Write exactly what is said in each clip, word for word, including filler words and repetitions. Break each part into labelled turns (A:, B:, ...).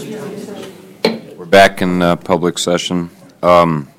A: We're back in uh, public session. Um,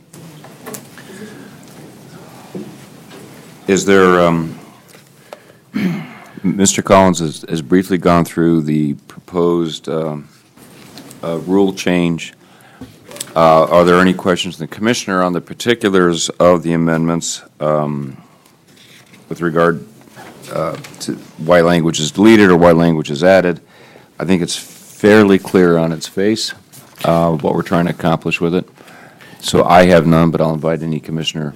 A: is there, um, Mister Collins has, has briefly gone through the proposed um, uh, rule change. Uh, are there any questions from the Commissioner on the particulars of the amendments um, with regard uh, to why language is deleted or why language is added? I think it's fairly clear on its face uh, what we're trying to accomplish with it. So I have none, but I'll invite any Commissioner.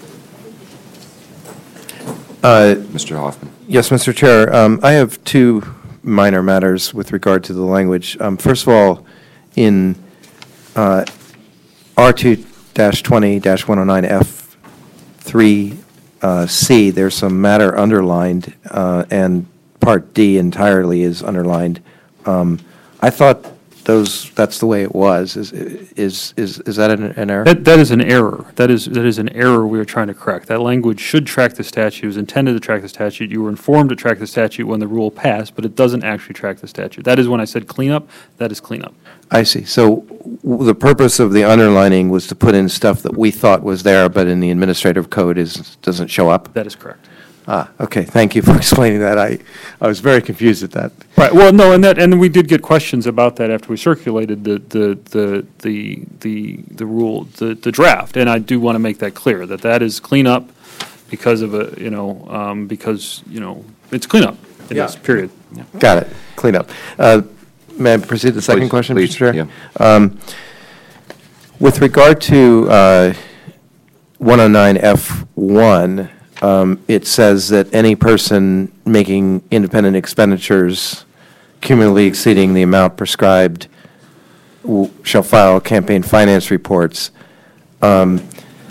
B: Uh,
A: Mister Hoffman.
B: Yes, Mister Chair. Um, I have two minor matters with regard to the language. Um, first of all, in uh, R two twenty dash one oh nine F three uh, C, there's some matter underlined, uh, and Part D entirely is underlined. Um, I thought those that's the way it was. Is is is is that an, an error?
C: That that is an error. That is that is an error we are trying to correct. That language should track the statute. It was intended to track the statute. You were informed to track the statute when the rule passed, but it doesn't actually track the statute. That is when I said cleanup. That is cleanup.
B: I see. So w- the purpose of the underlining was to put in stuff that we thought was there, but in the administrative code is doesn't show up.
C: That is correct.
B: Ah, okay. Thank you for explaining that. I, I was very confused at that.
C: Right. Well, no, and that, and we did get questions about that after we circulated the the the the the, the rule, the, the draft, and I do want to make that clear that that is cleanup because of a you know um, because you know it's cleanup in
B: Yeah.
C: this period. Yeah.
B: Got it. Clean up. Uh, may I proceed to the second
A: Please,
B: question,
A: please,
B: Mister Chair?
A: yeah.
B: Um, with regard to uh, one oh nine F one, um, it says that any person making independent expenditures cumulatively exceeding the amount prescribed w- shall file campaign finance reports. Um,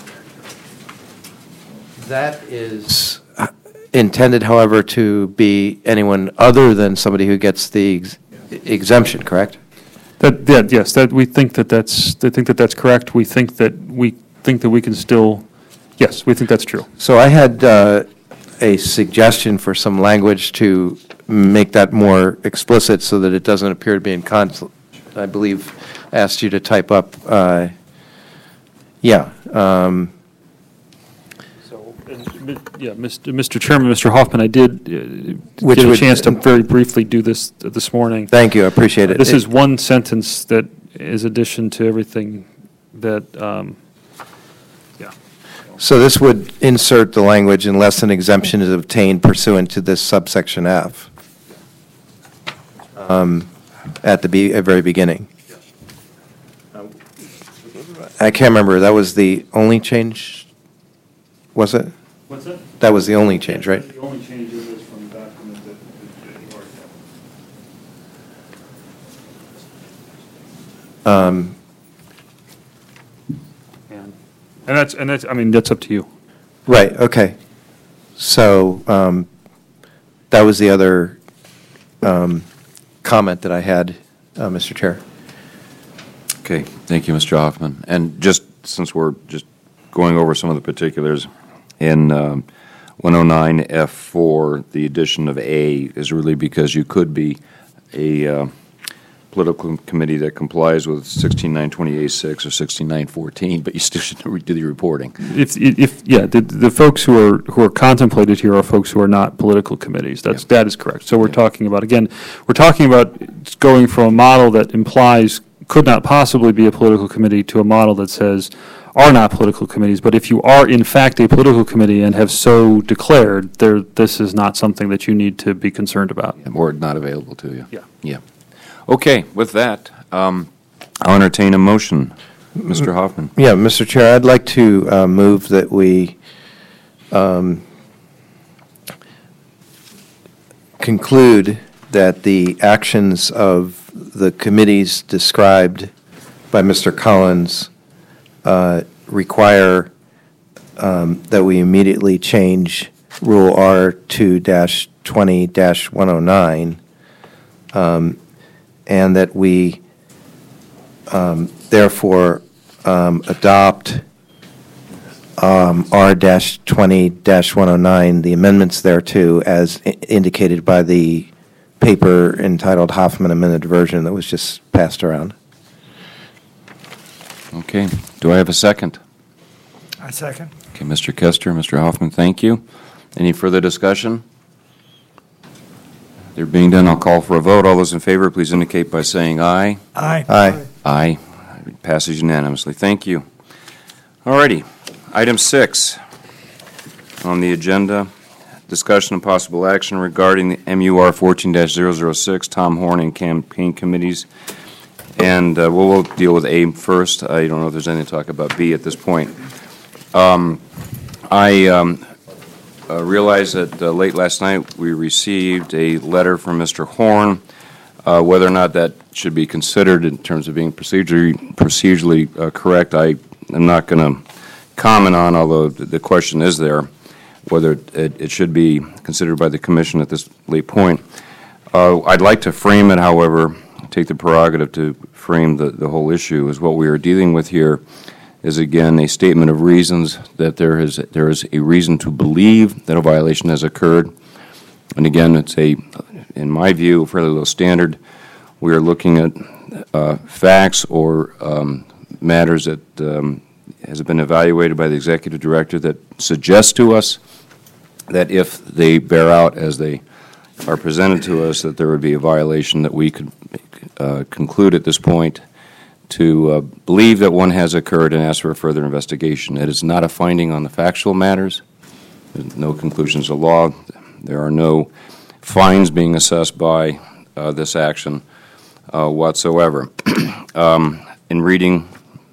B: that is intended, however, to be anyone other than somebody who gets the ex- exemption, correct?
C: That, that yes, that we think that that's I think that that's correct. We think that we think that we can still, yes, we think that's true.
B: So I had uh, a suggestion for some language to make that more explicit so that it doesn't appear to be in conflict. I believe I asked you to type up, uh, yeah. Um,
C: So, and, yeah, Mister Mister Chairman, Mister Hoffman, I did uh,
B: Which
C: get a
B: would-
C: chance to very briefly do this uh, this morning.
B: Thank you, I appreciate it.
C: This
B: It-
C: is one sentence that is addition to everything that, um, yeah.
B: So this would insert the language unless an exemption is obtained pursuant to this subsection F um, at the be- at very beginning. I can't remember, that was the only change, was it?
C: What's that?
B: That was the only change, right?
C: The only change is this from the document that you already have.
B: Um,
C: And and that's, and that's, I mean, that's up to you.
B: Right, okay. So um, that was the other um, comment that I had, uh, Mister Chair.
A: Okay, thank you, Mister Hoffman. And just since we're just going over some of the particulars, in um, one oh nine F four, the addition of A is really because you could be a uh, political committee that complies with sixteen nine twenty A six or sixteen nine fourteen, but you still should do the reporting.
C: If, if, yeah, the, the folks who are, who are contemplated here are folks who are not political committees. That's, that is correct. So we're
A: Yeah.
C: talking about, again, we're talking about going from a model that implies could not possibly be a political committee to a model that says are not political committees. But if you are in fact a political committee and have so declared, there, this is not something that you need to be concerned about.
A: Or not available to you.
C: Yeah.
A: Yeah. Okay, with that, um, I'll entertain a motion. Mister Hoffman.
B: Yeah, Mister Chair, I'd like to uh, move that we um, conclude that the actions of the committees described by Mister Collins uh, require um, that we immediately change Rule R two twenty dash one oh nine, um, and that we um, therefore um, adopt um, R twenty dash one oh nine, the amendments thereto, as i- indicated by the paper entitled Hoffman Amended Version that was just passed around.
A: Okay. Do I have a second?
D: I second.
A: Okay, Mister Kester, Mister Hoffman, thank you. Any further discussion? There being done, I'll call for a vote. All those in favor, please indicate by saying aye.
D: Aye.
B: Aye.
A: Aye. It passes unanimously. Thank you. All righty. Item six on the agenda, discussion and possible action regarding the M U R fourteen dash zero zero six, Tom Horn and campaign committees. And uh, we'll, we'll deal with A first. I don't know if there's anything to talk about B at this point. Um, I um, uh, realized that uh, late last night we received a letter from Mister Horn. Uh, whether or not that should be considered in terms of being procedurally, procedurally uh, correct, I am not going to comment on, although the, the question is there, whether it, it should be considered by the Commission at this late point. Uh, I'd like to frame it, however, take the prerogative to frame the, the whole issue as what we are dealing with here is, again, a statement of reasons that there is, there is a reason to believe that a violation has occurred. And again, it's a, in my view, fairly low standard. We are looking at uh, facts or um, matters that um, has been evaluated by the executive director that suggest to us that if they bear out as they are presented to us, that there would be a violation that we could uh, conclude at this point to uh, believe that one has occurred and ask for a further investigation. It is not a finding on the factual matters. There's no conclusions of law. There are no fines being assessed by uh, this action uh, whatsoever. um, in reading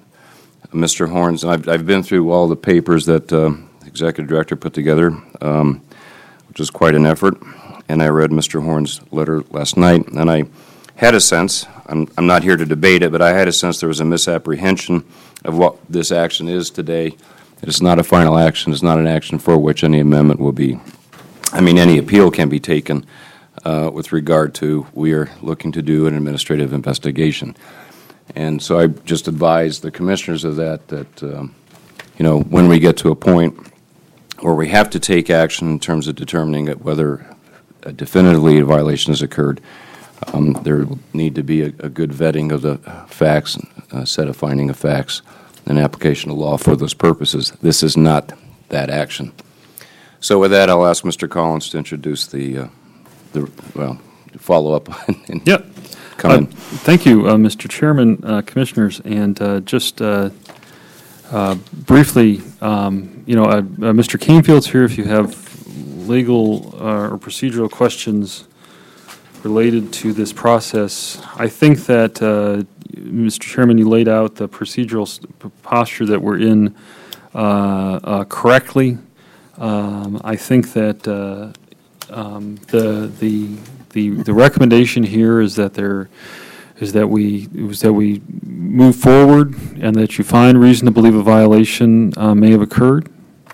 A: Mister Horn's, and I've, I've been through all the papers that uh, the executive director put together, um, which was quite an effort, and I read Mister Horn's letter last night, and I had a sense, I'm, I'm not here to debate it, but I had a sense there was a misapprehension of what this action is today. It is not a final action. It's not an action for which any amendment will be, I mean, any appeal can be taken uh, with regard to we are looking to do an administrative investigation. And so I just advise the commissioners of that, that, um, you know, when we get to a point where we have to take action in terms of determining whether uh, definitively a violation has occurred, um, there will need to be a, a good vetting of the facts, a set of finding of facts, and application of law for those purposes. This is not that action. So with that, I'll ask Mister Collins to introduce the, uh, the well, follow up. and
C: Yep.
A: Come
C: uh,
A: in.
C: Thank you, uh, Mister Chairman, uh, Commissioners, and uh, just uh, uh, briefly, um, you know, uh, uh, Mister Canefield's here if you have legal uh, or procedural questions related to this process. I think that, uh, Mister Chairman, you laid out the procedural posture that we're in uh, uh, correctly. Um, I think that uh, um, the the the the recommendation here is that there is that we is that we move forward and that you find reason to believe a violation uh, may have occurred.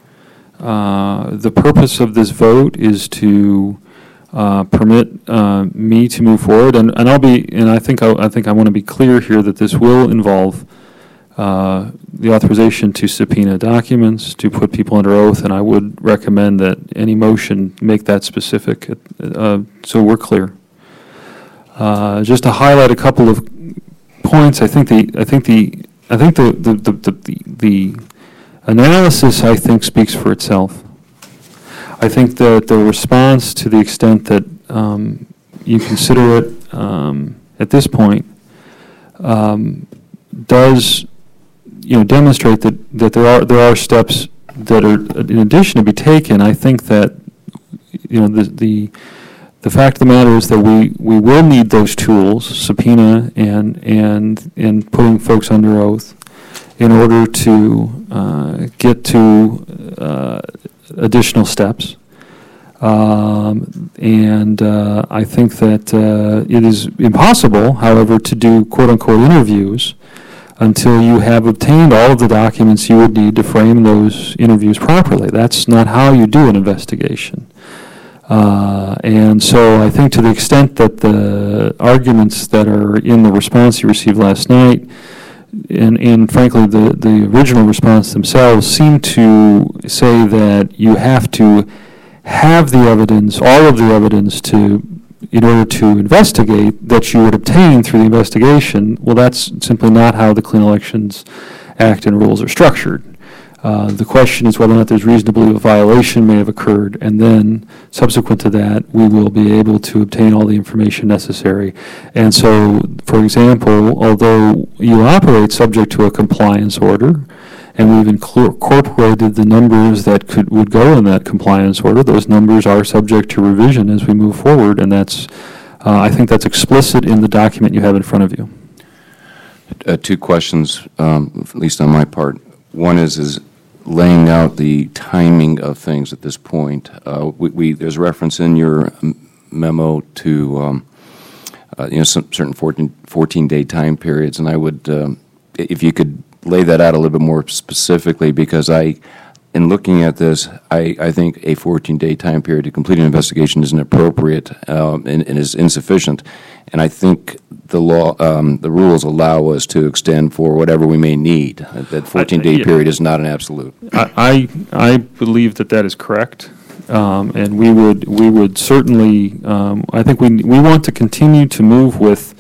C: Uh, the purpose of this vote is to uh, permit uh, me to move forward, and, and I'll be and I think I, I think I want to be clear here that this will involve Uh, the authorization to subpoena documents, to put people under oath, and I would recommend that any motion make that specific, uh, so we're clear. Uh, just to highlight a couple of points, I think the I think the I think the the the, the, the, the analysis I think speaks for itself. I think that the response, to the extent that um, you consider it um, at this point, um, does you know, demonstrate that, that there are there are steps that are in addition to be taken. I think that you know the the the fact of the matter is that we, we will need those tools, subpoena and and and putting folks under oath, in order to uh, get to uh, additional steps. Um, and uh, I think that uh, it is impossible, however, to do quote unquote interviews until you have obtained all of the documents you would need to frame those interviews properly. That's not how you do an investigation. Uh, and so I think to the extent that the arguments that are in the response you received last night, and, and frankly the, the original response themselves, seem to say that you have to have the evidence, all of the evidence, to in order to investigate that you would obtain through the investigation, well, that's simply not how the Clean Elections Act and rules are structured. Uh, the question is whether or not there's reason to believe a violation may have occurred, and then subsequent to that, we will be able to obtain all the information necessary. And so, for example, although you operate subject to a compliance order, and we've inclu- incorporated the numbers that could would go in that compliance order, those numbers are subject to revision as we move forward, and that's, uh, I think that's explicit in the document you have in front of you.
A: Uh, two questions, um, at least on my part. One is, is laying out the timing of things at this point. Uh, we, we there's reference in your memo to um, uh, you know some certain fourteen, fourteen-day time periods, and I would, um, if you could lay that out a little bit more specifically, because I, in looking at this, I, I think a fourteen-day time period to complete an investigation isn't appropriate um, and, and is insufficient, and I think the law, um, the rules allow us to extend for whatever we may need. That fourteen-day
C: yeah.
A: period is not an absolute.
C: I, I I believe that that is correct, um, and we would we would certainly. Um, I think we we want to continue to move with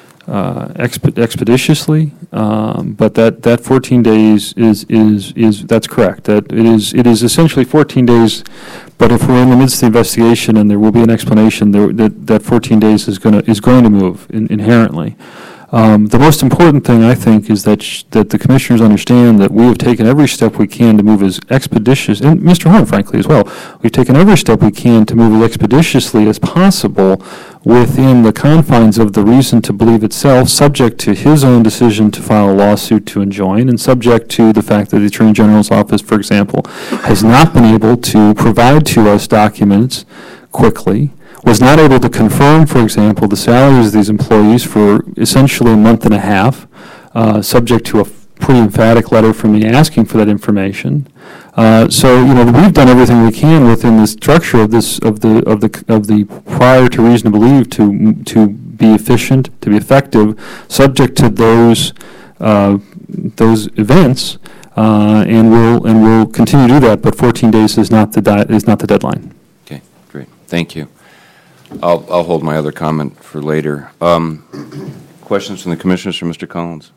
C: uh, exp- expeditiously, um, but that, that fourteen days is is is that's correct. That it is it is essentially fourteen days. But if we're in the midst of the investigation and there will be an explanation, there, that that fourteen days is going to is going to move in, inherently. Um, the most important thing, I think, is that sh- that the commissioners understand that we have taken every step we can to move as expeditious, and Mister Horn, frankly, as well. We've taken every step we can to move as expeditiously as possible within the confines of the reason to believe itself, subject to his own decision to file a lawsuit to enjoin, and subject to the fact that the Attorney General's office, for example, has not been able to provide to us documents quickly, was not able to confirm, for example, the salaries of these employees for essentially a month and a half, uh, subject to a pretty emphatic letter from me asking for that information. Uh, so, you know, we've done everything we can within the structure of this of the of the of the prior to reason to believe to to be efficient, to be effective, subject to those uh, those events, uh, and we'll and we'll continue to do that. But fourteen days is not the di- is not the deadline.
A: Okay, great, thank you. I'll, I'll hold my other comment for later. Um, questions from the commissioners for Mister Collins?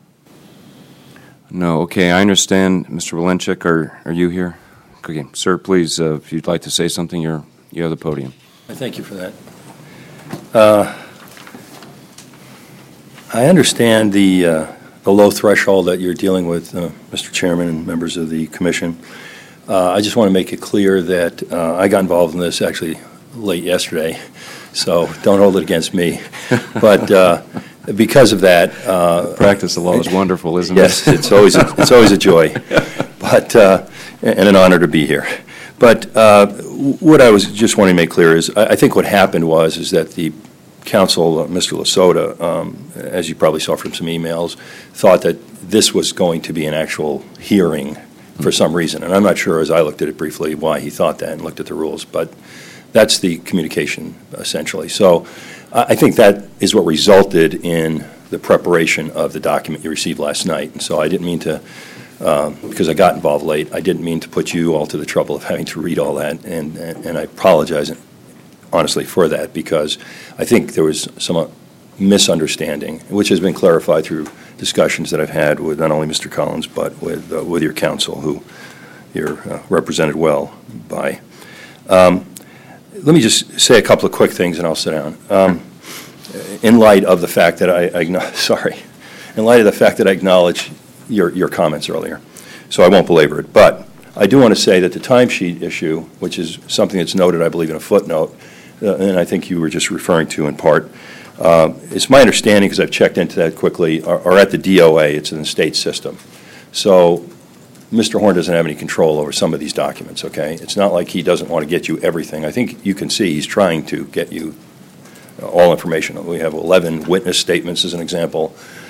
A: No. Okay, I understand. Mister Walenchik, are, are you here? Okay, sir, please, uh, if you'd like to say something, you're, you have the podium.
E: I thank you for that. Uh, I understand the, uh, the low threshold that you're dealing with, uh, Mister Chairman and members of the commission. Uh, I just want to make it clear that uh, I got involved in this actually late yesterday, so don't hold it against me. But uh, because of that, uh,
A: Practice of law is wonderful, isn't
E: yes,
A: it?
E: Yes, it's always a, it's always a joy, but uh, and an honor to be here. But uh, what I was just wanting to make clear is, I, I think what happened was is that the counsel, uh, Mister Lasota, um, as you probably saw from some emails, thought that this was going to be an actual hearing for some reason, and I'm not sure, as I looked at it briefly, why he thought that and looked at the rules, but that's the communication, essentially. So uh, I think that is what resulted in the preparation of the document you received last night. And so I didn't mean to, um, because I got involved late, I didn't mean to put you all to the trouble of having to read all that. And, and, and I apologize, honestly, for that, because I think there was some uh, misunderstanding, which has been clarified through discussions that I've had with not only Mister Collins, but with, uh, with your counsel, who you're uh, represented well by. Um, Let me just say a couple of quick things, and I'll sit down. Um, in light of the fact that I, I sorry, in light of the fact that I acknowledge your your comments earlier, so I won't belabor it. But I do want to say that the timesheet issue, which is something that's noted, I believe, in a footnote, uh, and I think you were just referring to in part, uh, it's my understanding, because I've checked into that quickly, are, are at the D O A. It's in the state system, so Mister Horn doesn't have any control over some of these documents, okay? It's not like he doesn't want to get you everything. I think you can see he's trying to get you all information. We have eleven witness statements as an example.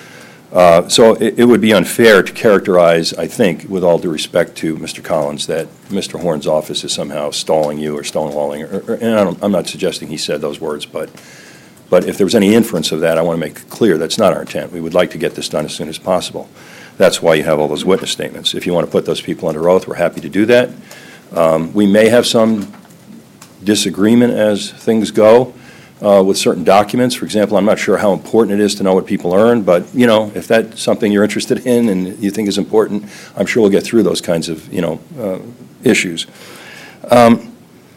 E: Uh, so it, it would be unfair to characterize, I think, with all due respect to Mister Collins, that Mister Horn's office is somehow stalling you or stonewalling. Or, or, and I don't, I'm not suggesting he said those words, but, but if there was any inference of that, I want to make it clear that's not our intent. We would like to get this done as soon as possible. That's why you have all those witness statements. If you want to put those people under oath, we're happy to do that. Um, we may have some disagreement as things go, uh, with certain documents. For example, I'm not sure how important it is to know what people earn, but, you know, if that's something you're interested in and you think is important, I'm sure we'll get through those kinds of, you know, uh, issues. Um,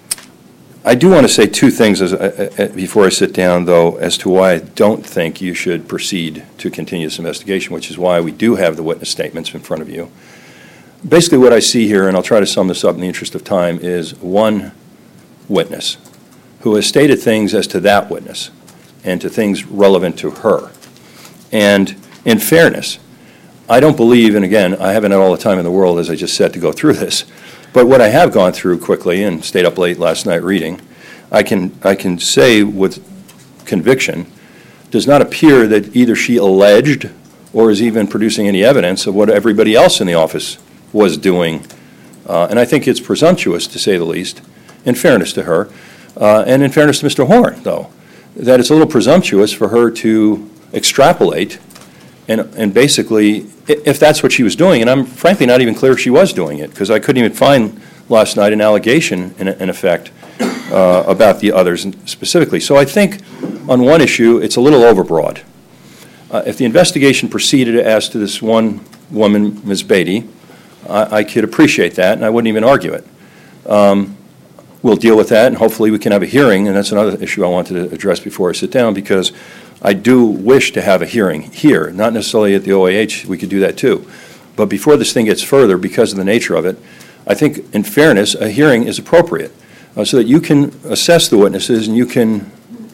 E: I do want to say two things as, uh, uh, before I sit down, though, as to why I don't think you should proceed to continue this investigation, which is why we do have the witness statements in front of you. Basically, what I see here, and I'll try to sum this up in the interest of time, is one witness who has stated things as to that witness and to things relevant to her. And in fairness, I don't believe, and again, I haven't had all the time in the world, as I just said, to go through this, but what I have gone through quickly and stayed up late last night reading, I can, I can say with conviction, does not appear that either she alleged or is even producing any evidence of what everybody else in the office was doing. Uh, and I think it's presumptuous, to say the least, in fairness to her, uh, and in fairness to Mister Horn, though, that it's a little presumptuous for her to extrapolate and, and basically, if that's what she was doing, and I'm frankly not even clear if she was doing it, because I couldn't even find last night an allegation, in, in effect, uh, about the others specifically. So I think on one issue, it's a little overbroad. Uh, if the investigation proceeded as to this one woman, Miz Beatty, I, I could appreciate that, and I wouldn't even argue it. Um, we'll deal with that, and hopefully we can have a hearing, and that's another issue I wanted to address before I sit down, because I do wish to have a hearing here, not necessarily at the O A H, we could do that too. But before this thing gets further, because of the nature of it, I think, in fairness, a hearing is appropriate, uh, so that you can assess the witnesses and you can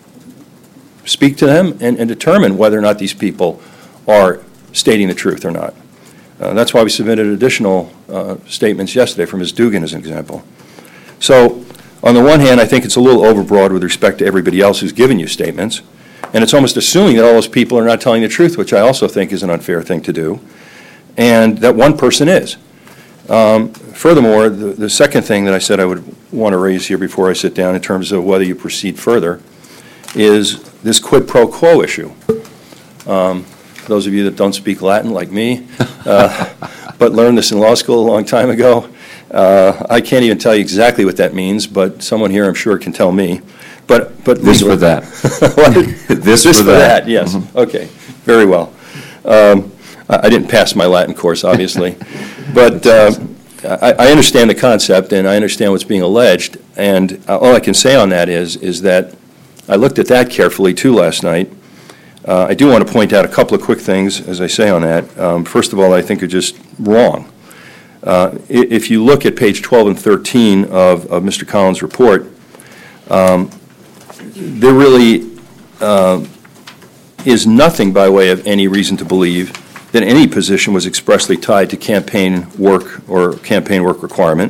E: speak to them and, and determine whether or not these people are stating the truth or not. Uh, that's why we submitted additional uh, statements yesterday from Miz Dugan, as an example. So, on the one hand, I think it's a little overbroad with respect to everybody else who's given you statements, and it's almost assuming that all those people are not telling the truth, which I also think is an unfair thing to do, and that one person is. Um, furthermore, the, the second thing that I said I would want to raise here before I sit down in terms of whether you proceed further is this quid pro quo issue. Um, for those of you that don't speak Latin like me, uh, but learned this in law school a long time ago, uh, I can't even tell you exactly what that means, but someone here I'm sure can tell me. But, but
A: This for that.
E: This,
A: This
E: for
A: for
E: that,
A: that.
E: yes.
A: Mhm.
E: Okay, very well. Um, I I didn't pass my Latin course, obviously, but uh, I, I understand the concept and I understand what's being alleged. And uh, all I can say on that is, is that I looked at that carefully too last night. Uh, I do want to point out a couple of quick things, as I say on that. Um, first of all, I think are just wrong. Uh, i- if you look at page twelve and thirteen of, of Mister Collins' report, um, there really uh, is nothing by way of any reason to believe that any position was expressly tied to campaign work or campaign work requirement.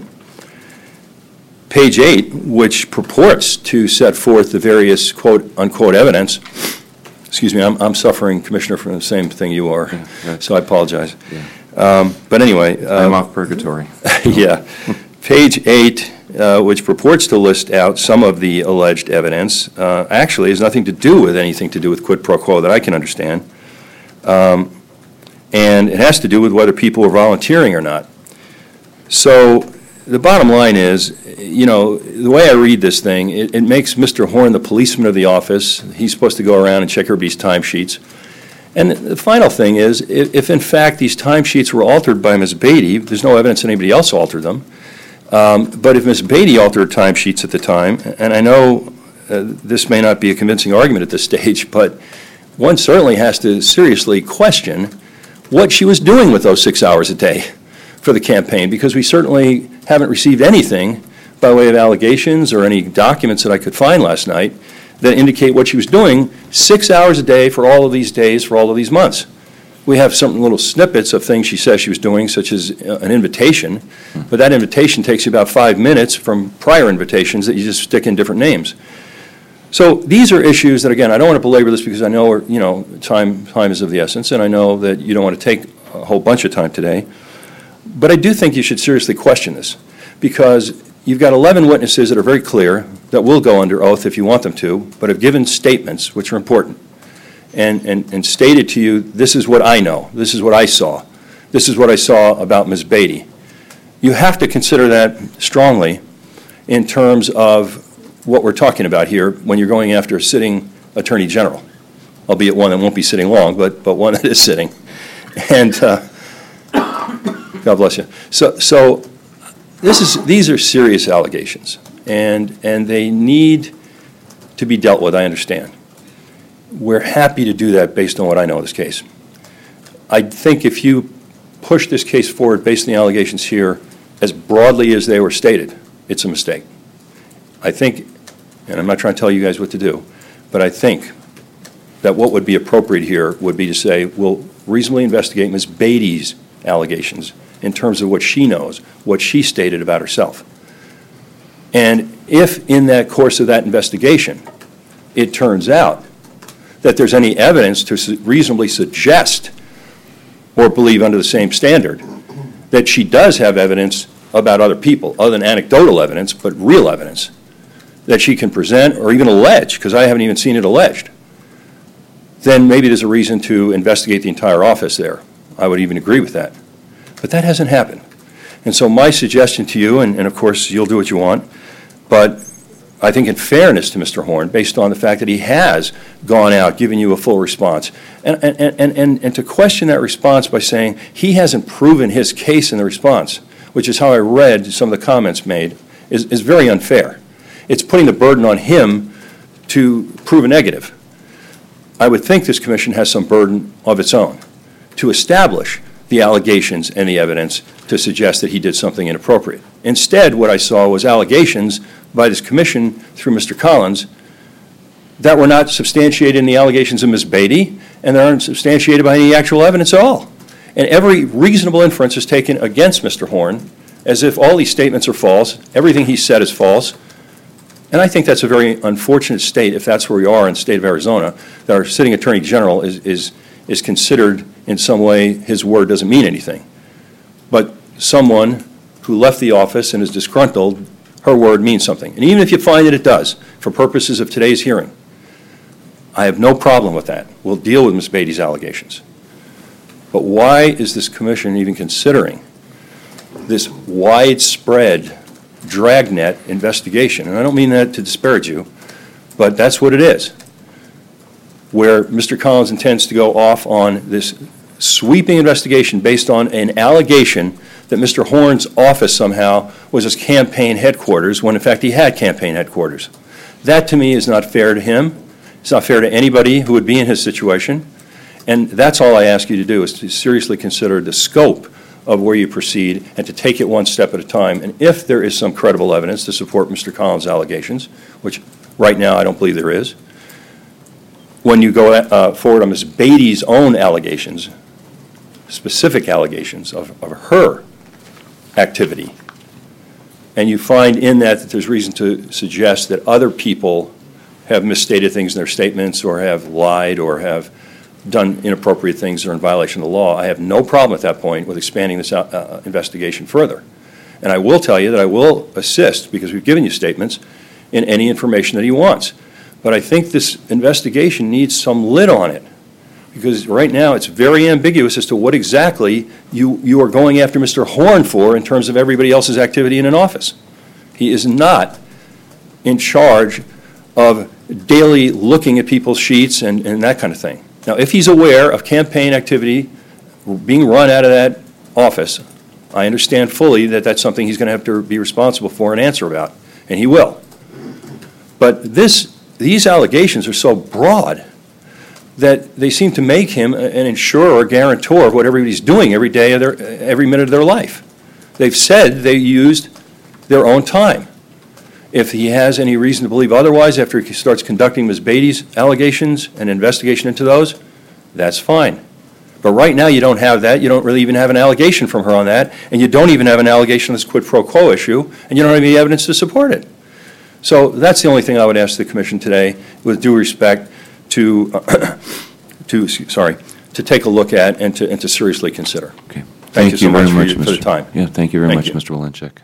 E: Page eight, which purports to set forth the various quote-unquote evidence, excuse me, I'm, I'm suffering, Commissioner, from the same thing you are,
A: Yeah, that's-
E: so I apologize.
A: Yeah.
E: Um, But anyway.
A: I'm
E: um,
A: off purgatory.
E: Yeah. Page eight, uh, which purports to list out some of the alleged evidence, uh, actually has nothing to do with anything to do with quid pro quo that I can understand. Um, And it has to do with whether people are volunteering or not. So the bottom line is, you know, the way I read this thing, it, it makes Mister Horn the policeman of the office. He's supposed to go around and check everybody's timesheets. And the final thing is, if, if in fact these timesheets were altered by Miz Beatty, there's no evidence that anybody else altered them. Um, but if Miz Beatty altered timesheets at the time, and I know uh, this may not be a convincing argument at this stage, but one certainly has to seriously question what she was doing with those six hours a day for the campaign, because we certainly haven't received anything by way of allegations or any documents that I could find last night that indicate what she was doing six hours a day for all of these days, for all of these months. We have some little snippets of things she says she was doing, such as uh, an invitation, but that invitation takes you about five minutes from prior invitations that you just stick in different names. So these are issues that, again, I don't want to belabor this because I know, we're, you know, time, time is of the essence, and I know that you don't want to take a whole bunch of time today. But I do think you should seriously question this, because you've got eleven witnesses that are very clear, that will go under oath if you want them to, but have given statements which are important, and, and, and stated to you, this is what I know, this is what I saw, this is what I saw about Miz Beatty. You have to consider that strongly in terms of what we're talking about here when you're going after a sitting Attorney General, albeit one that won't be sitting long, but, but one that is sitting. And uh, God bless you. So, so this is, these are serious allegations, and, and they need to be dealt with, I understand. We're happy to do that based on what I know of this case. I think if you push this case forward based on the allegations here as broadly as they were stated, it's a mistake. I think, and I'm not trying to tell you guys what to do, but I think that what would be appropriate here would be to say, we'll reasonably investigate Miz Beatty's allegations in terms of what she knows, what she stated about herself. And if in that course of that investigation, it turns out that there's any evidence to su- reasonably suggest or believe under the same standard that she does have evidence about other people, other than anecdotal evidence, but real evidence, that she can present or even allege, because I haven't even seen it alleged, then maybe there's a reason to investigate the entire office there. I would even agree with that. But that hasn't happened. And so my suggestion to you, and, and of course you'll do what you want, but I think in fairness to Mister Horn, based on the fact that he has gone out, given you a full response, and, and, and, and, and to question that response by saying he hasn't proven his case in the response, which is how I read some of the comments made, is, is very unfair. It's putting the burden on him to prove a negative. I would think this commission has some burden of its own to establish the allegations and the evidence to suggest that he did something inappropriate. Instead, what I saw was allegations by this commission through Mister Collins that were not substantiated in the allegations of Miz Beatty, and they aren't substantiated by any actual evidence at all. And every reasonable inference is taken against Mister Horn, as if all these statements are false, everything he said is false. And I think that's a very unfortunate state, if that's where we are in the state of Arizona, that our sitting Attorney General is, is, is considered in some way his word doesn't mean anything. But someone who left the office and is disgruntled, her word means something. And even if you find that it does, for purposes of today's hearing, I have no problem with that. We'll deal with Miz Beatty's allegations. But why is this commission even considering this widespread dragnet investigation? And I don't mean that to disparage you, but that's what it is, where Mister Collins intends to go off on this sweeping investigation based on an allegation that Mister Horn's office somehow was his campaign headquarters, when in fact he had campaign headquarters. That to me is not fair to him. It's not fair to anybody who would be in his situation. And that's all I ask you to do, is to seriously consider the scope of where you proceed and to take it one step at a time. And if there is some credible evidence to support Mister Collins' allegations, which right now I don't believe there is, when you go uh, forward on Miz Beatty's own allegations, specific allegations of, of her activity, and you find in that that there's reason to suggest that other people have misstated things in their statements or have lied or have done inappropriate things that are in violation of the law, I have no problem at that point with expanding this uh, investigation further. And I will tell you that I will assist, because we've given you statements, in any information that he wants. But I think this investigation needs some lid on it, because right now it's very ambiguous as to what exactly you, you are going after Mister Horn for in terms of everybody else's activity in an office. He is not in charge of daily looking at people's sheets and, and that kind of thing. Now, if he's aware of campaign activity being run out of that office, I understand fully that that's something he's going to have to be responsible for and answer about, and he will. But this, these allegations are so broad that they seem to make him an insurer or guarantor of what everybody's doing every day of their, every minute of their life. They've said they used their own time. If he has any reason to believe otherwise after he starts conducting Miz Beatty's allegations and investigation into those, that's fine. But right now you don't have that. You don't really even have an allegation from her on that, and you don't even have an allegation on this quid pro quo issue, and you don't have any evidence to support it. So that's the only thing I would ask the commission today, with due respect, to, uh, to sorry, to take a look at and to, and to seriously consider.
A: Okay.
E: Thank,
A: Thank
E: you so
A: you
E: much,
A: very
E: for,
A: much,
E: your, for
A: Mister
E: the time.
A: Yeah, thank you very
E: Thank
A: much,
E: you.
A: Mister Walenchek.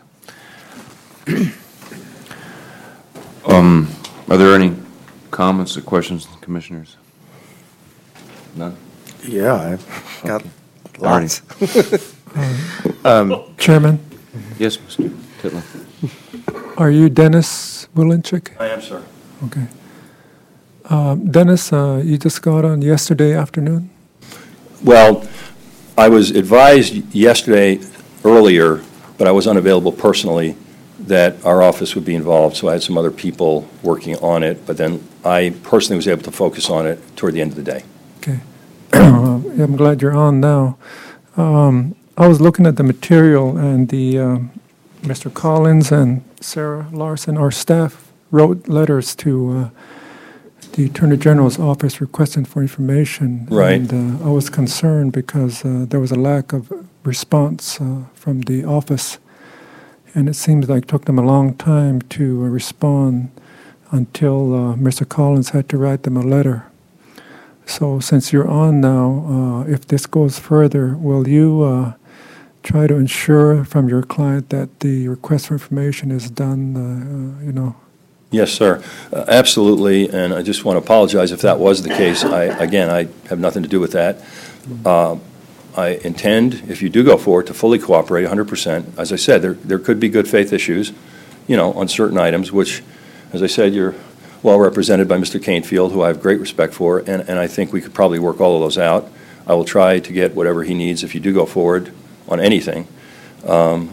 A: Um, are there any comments or questions, commissioners? None?
B: Yeah, I've got
A: Arnie.
B: lots. um,
D: Chairman,
A: Yes, Mister Titler.
F: Are you Dennis Wilinchik?
E: I am, sir.
F: Okay. Um, Dennis, uh, you just got on yesterday afternoon?
E: Well, I was advised yesterday earlier, but I was unavailable personally, that our office would be involved, so I had some other people working on it, but then I personally was able to focus on it toward the end of the day.
F: Okay. I'm glad you're on now. Um, I was looking at the material, and the um, Mister Collins and Sarah Larson, our staff, wrote letters to uh, the Attorney General's office requesting for information.
E: Right.
F: And uh, I was concerned because uh, there was a lack of response uh, from the office, and it seems like it took them a long time to uh, respond until uh, Mister Collins had to write them a letter. So since you're on now, uh, if this goes further, will you uh, try to ensure from your client that the request for information is done, uh, uh, you know?
E: Yes, sir. Uh, Absolutely, and I just want to apologize if that was the case. I, again, I have nothing to do with that. Uh, I intend, if you do go forward, to fully cooperate one hundred percent. As I said, there, there could be good faith issues, you know, on certain items, which, as I said, you're well represented by Mister Canefield, who I have great respect for, and, and I think we could probably work all of those out. I will try to get whatever he needs if you do go forward on anything. Um,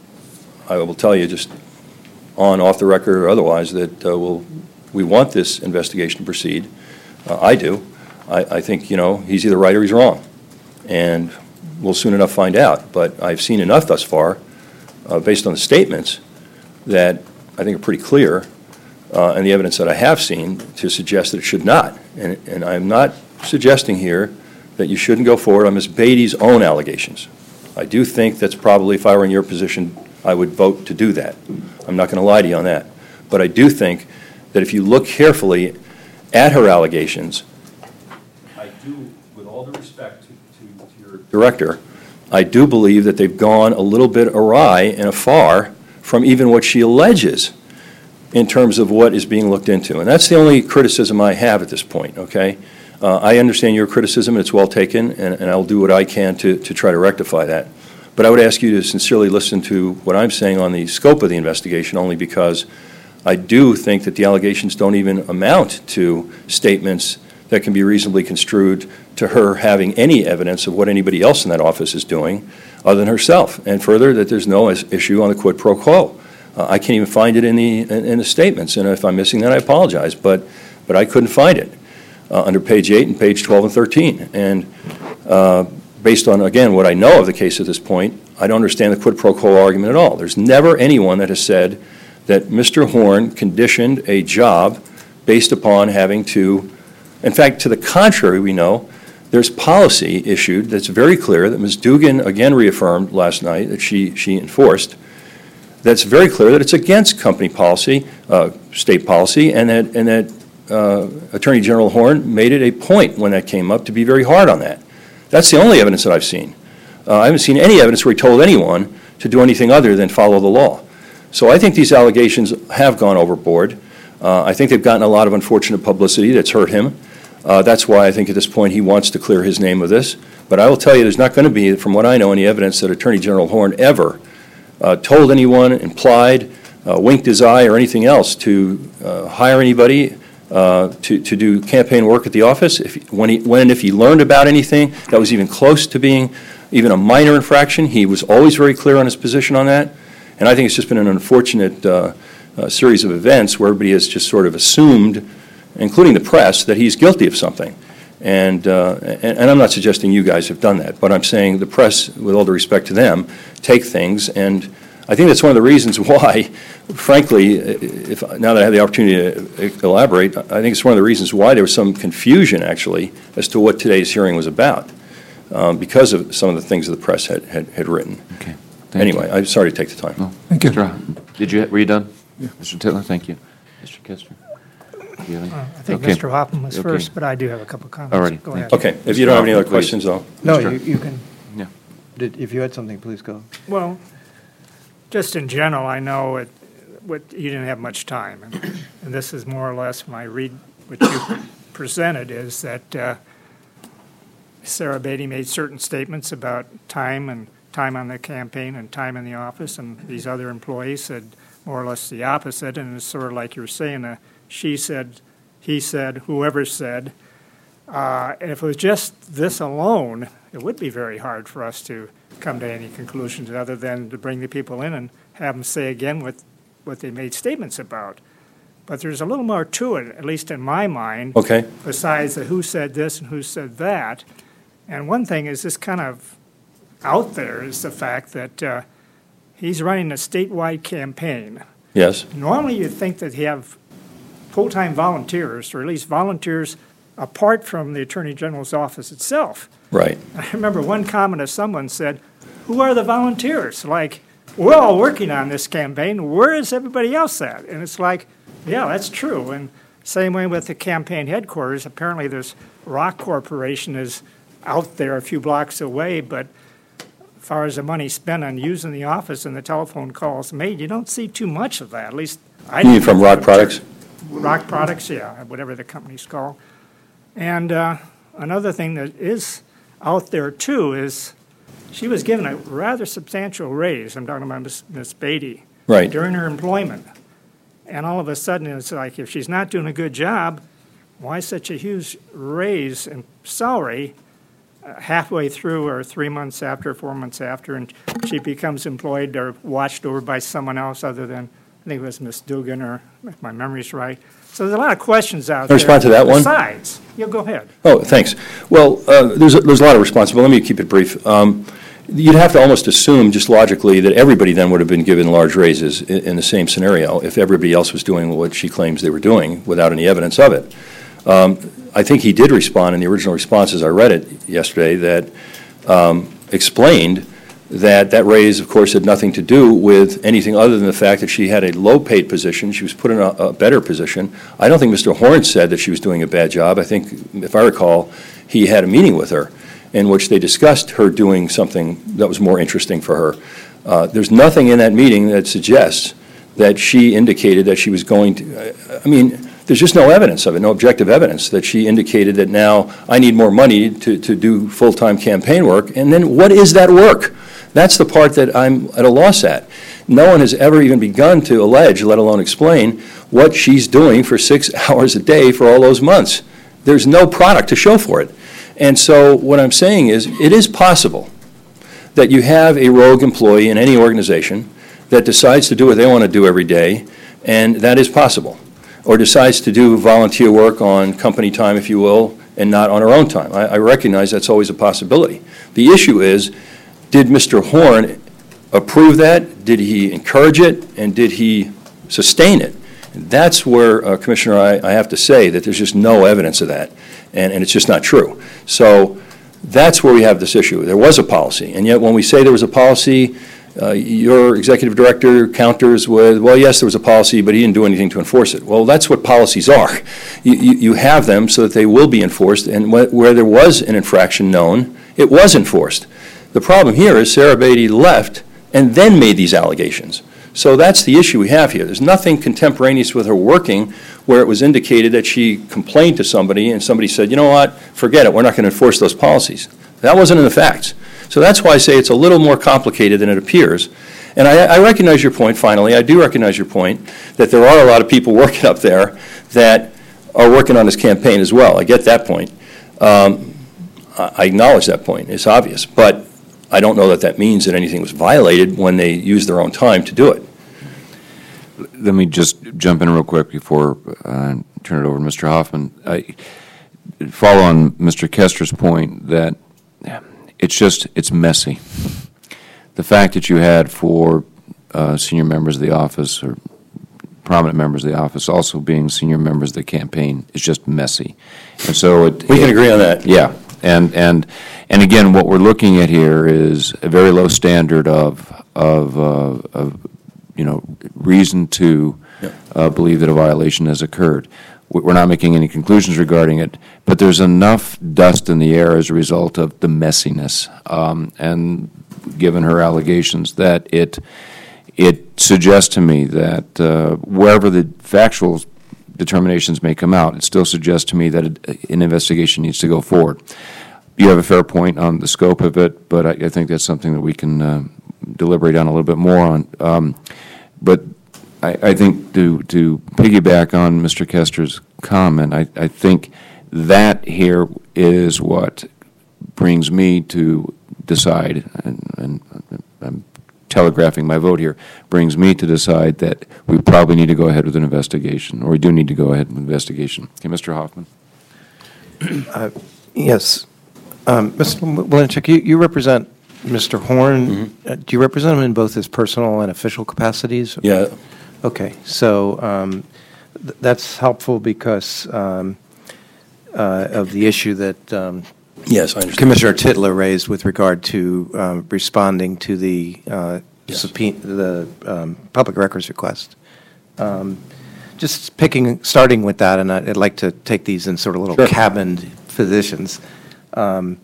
E: I will tell you, just on, off the record, or otherwise, that uh, we'll, we want this investigation to proceed. Uh, I do. I, I think, you know, he's either right or he's wrong, and we'll soon enough find out. But I've seen enough thus far, uh, based on the statements, that I think are pretty clear, uh, and the evidence that I have seen, to suggest that it should not. And, and I'm not suggesting here that you shouldn't go forward on Miz Beatty's own allegations. I do think that's probably, if I were in your position, I would vote to do that. I'm not going to lie to you on that. But I do think that if you look carefully at her allegations, I do, with all due respect to, to, to your director, I do believe that they've gone a little bit awry and afar from even what she alleges in terms of what is being looked into. And that's the only criticism I have at this point, okay? Uh, I understand your criticism, and it's well taken, and, and I'll do what I can to, to try to rectify that. But I would ask you to sincerely listen to what I'm saying on the scope of the investigation, only because I do think that the allegations don't even amount to statements that can be reasonably construed to her having any evidence of what anybody else in that office is doing other than herself. And further, that there's no is- issue on the quid pro quo. Uh, I can't even find it in the, in, in the statements, and if I'm missing that, I apologize, but, but I couldn't find it uh, under page eight and page twelve and thirteen. And uh, based on, again, what I know of the case at this point, I don't understand the quid pro quo argument at all. There's never anyone that has said that Mister Horn conditioned a job based upon having to, in fact, to the contrary, we know, there's policy issued that's very clear that Miz Dugan again reaffirmed last night that she, she enforced, that's very clear that it's against company policy, uh, state policy, and that, and that uh, Attorney General Horn made it a point when that came up to be very hard on that. That's the only evidence that I've seen. Uh, I haven't seen any evidence where he told anyone to do anything other than follow the law. So I think these allegations have gone overboard. Uh, I think they've gotten a lot of unfortunate publicity that's hurt him. Uh, that's why I think at this point he wants to clear his name of this. But I will tell you, there's not going to be, from what I know, any evidence that Attorney General Horn ever uh, told anyone, implied, uh, winked his eye, or anything else to uh, hire anybody uh, to, to do campaign work at the office. If, when, he, when and if he learned about anything that was even close to being even a minor infraction, he was always very clear on his position on that. And I think it's just been an unfortunate uh, uh, series of events where everybody has just sort of assumed, including the press, that he's guilty of something. And, uh, and, and I'm not suggesting you guys have done that, but I'm saying the press, with all due respect to them, take things. And I think that's one of the reasons why, frankly, if now that I have the opportunity to elaborate, I think it's one of the reasons why there was some confusion, actually, as to what today's hearing was about, um, because of some of the things that the press had, had, had written.
A: Okay. Thank
E: Anyway,
A: you.
E: I'm sorry to take the time.
A: Oh,
F: Thank you.
A: Mister Did you, were you done? Yeah. Mister Titler, thank you. Mister Kester? Do you have any?
D: Uh, I think
A: Okay.
D: Mister Hoffman was
A: Okay.
D: first, but I do have a couple comments.
A: All righty,
D: Go
A: thank
D: ahead.
A: you.
E: Okay, if you don't have any other
A: Please.
E: questions, though.
B: No,
A: Mister
B: you, you can,
A: Yeah.
B: did, if you had something, please go.
D: Well, just in general, I know it, what, you didn't have much time. And, and this is more or less my read, what you presented is that uh, Sarah Beatty made certain statements about time and time on the campaign and time in the office, and these other employees said more or less the opposite, and it's sort of like you were saying, uh, she said, he said, whoever said. Uh, and if it was just this alone, it would be very hard for us to come to any conclusions other than to bring the people in and have them say again what, what they made statements about. But there's a little more to it, at least in my mind,
E: Okay.
D: besides the who said this and who said that. And one thing is this kind of out there is the fact that uh, he's running a statewide campaign.
E: Yes.
D: Normally you'd think that you have full-time volunteers, or at least volunteers apart from the Attorney General's office itself.
E: Right.
D: I remember one comment of someone said, who are the volunteers? Like, we're all working on this campaign. Where is everybody else at? And it's like, yeah, that's true. And same way with the campaign headquarters. Apparently this Rock Corporation is out there a few blocks away, but as far as the money spent on using the office and the telephone calls made, you don't see too much of that. At least I
E: You mean
D: didn't.
E: from Rock Products?
D: Rock Products, yeah, whatever the company's called. And uh, another thing that is out there, too, is she was given a rather substantial raise. I'm talking about Miss Miss Beatty.
E: Right.
D: During her employment. And all of a sudden, it's like, if she's not doing a good job, why such a huge raise in salary uh, halfway through or three months after, four months after, and she becomes employed or watched over by someone else other than, I think it was Miss Dugan, or if my memory's right. So there's a lot of questions out there.
E: Respond to that one?
D: Besides, yeah, go ahead.
E: Oh, thanks. Well, uh, there's, a- there's a lot of responsibility. Let me keep it brief. Um, You'd have to almost assume, just logically, that everybody then would have been given large raises in, in the same scenario if everybody else was doing what she claims they were doing without any evidence of it. Um, I think he did respond in the original response, as I read it yesterday, that um, explained that that raise, of course, had nothing to do with anything other than the fact that she had a low-paid position. She was put in a, a better position. I don't think Mister Horn said that she was doing a bad job. I think, if I recall, he had a meeting with her in which they discussed her doing something that was more interesting for her. Uh, there's nothing in that meeting that suggests that she indicated that she was going to, I mean, there's just no evidence of it, no objective evidence that she indicated that now I need more money to, to do full-time campaign work. And then what is that work? That's the part that I'm at a loss at. No one has ever even begun to allege, let alone explain, what she's doing for six hours a day for all those months. There's no product to show for it. And so what I'm saying is, it is possible that you have a rogue employee in any organization that decides to do what they want to do every day, and that is possible, or decides to do volunteer work on company time, if you will, and not on her own time. I, I recognize that's always a possibility. The issue is, did Mister Horn approve that? Did he encourage it? And did he sustain it? That's where, uh, Commissioner, I, I have to say that there's just no evidence of that, and, and it's just not true. So that's where we have this issue. There was a policy, and yet when we say there was a policy, uh, your executive director counters with, well, yes, there was a policy, but he didn't do anything to enforce it. Well, that's what policies are. You, you, you have them so that they will be enforced, and wh where there was an infraction known, it was enforced. The problem here is Sarah Beatty left and then made these allegations. So that's the issue we have here. There's nothing contemporaneous with her working where it was indicated that she complained to somebody and somebody said, you know what, forget it, we're not going to enforce those policies. That wasn't in the facts. So that's why I say it's a little more complicated than it appears. And I, I recognize your point, finally. I do recognize your point that there are a lot of people working up there that are working on this campaign as well. I get that point. Um, I acknowledge that point. It's obvious. But I don't know that that means that anything was violated when they used their own time to do it.
A: Let me just jump in real quick before uh, turn it over to Mister Hoffman. I follow on Mister Kester's point that it's just, it's messy. The fact that you had four uh, senior members of the office, or prominent members of the office, also being senior members of the campaign, is just messy. And so it,
E: We can agree on that.
A: Yeah, and and and again, what we're looking at here is a very low standard of of, uh, of you know, reason to
E: Yeah.
A: uh, believe that a violation has occurred. We- We're not making any conclusions regarding it, but there's enough dust in the air as a result of the messiness, um, and given her allegations, that it it suggests to me that uh, wherever the factual determinations may come out, it still suggests to me that it, an investigation needs to go forward. You have a fair point on the scope of it, but I, I think that's something that we can uh, deliberate on a little bit more on. Um, but I, I think to, to piggyback on Mister Kester's comment, I, I think that here is what brings me to decide, and, and I'm telegraphing my vote here, brings me to decide that we probably need to go ahead with an investigation, or we do need to go ahead with an investigation. Okay, Mister Hoffman?
B: Uh, Yes. Um, Mister Mlinchik, you, you represent Mister Horn.
E: Mm-hmm.
B: Uh, do you represent him in both his personal and official capacities?
E: Yeah.
B: Okay, so um, th- that's helpful because um, uh, of the issue that um,
E: Yes, I understand.
B: Commissioner Titler raised with regard to um, responding to the uh,
E: Yes.
B: subpoena, the um, public records request. Um, Just picking, starting with that, and I'd I'd like to take these in sort of little
E: Sure.
B: cabined positions. Um,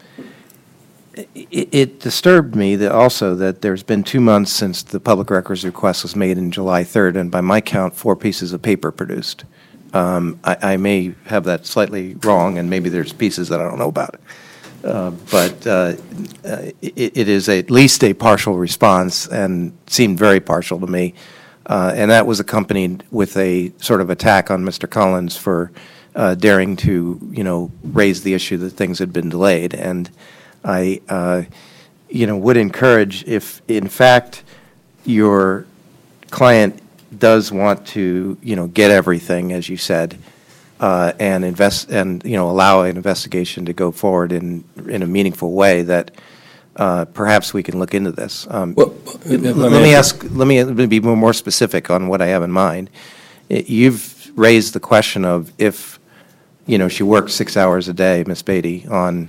B: It it disturbed me that also that there's been two months since the public records request was made in July third, and by my count, four pieces of paper produced. Um, I I may have that slightly wrong, and maybe there's pieces that I don't know about. Uh, But uh, uh, it it is at least a partial response, and seemed very partial to me. Uh, And that was accompanied with a sort of attack on Mister Collins for uh, daring to, you know, raise the issue that things had been delayed. And I, uh, you know, would encourage, if in fact your client does want to, you know, get everything, as you said, uh, and invest, and, you know, allow an investigation to go forward in, in a meaningful way, that uh, perhaps we can look into this. Um,
E: Well,
B: Let
E: let
B: let
E: me
B: me
E: ask-
B: ask, let me be more more specific on what I have in mind. I- You've raised the question of if, you know, she worked six hours a day, Miss Beatty, on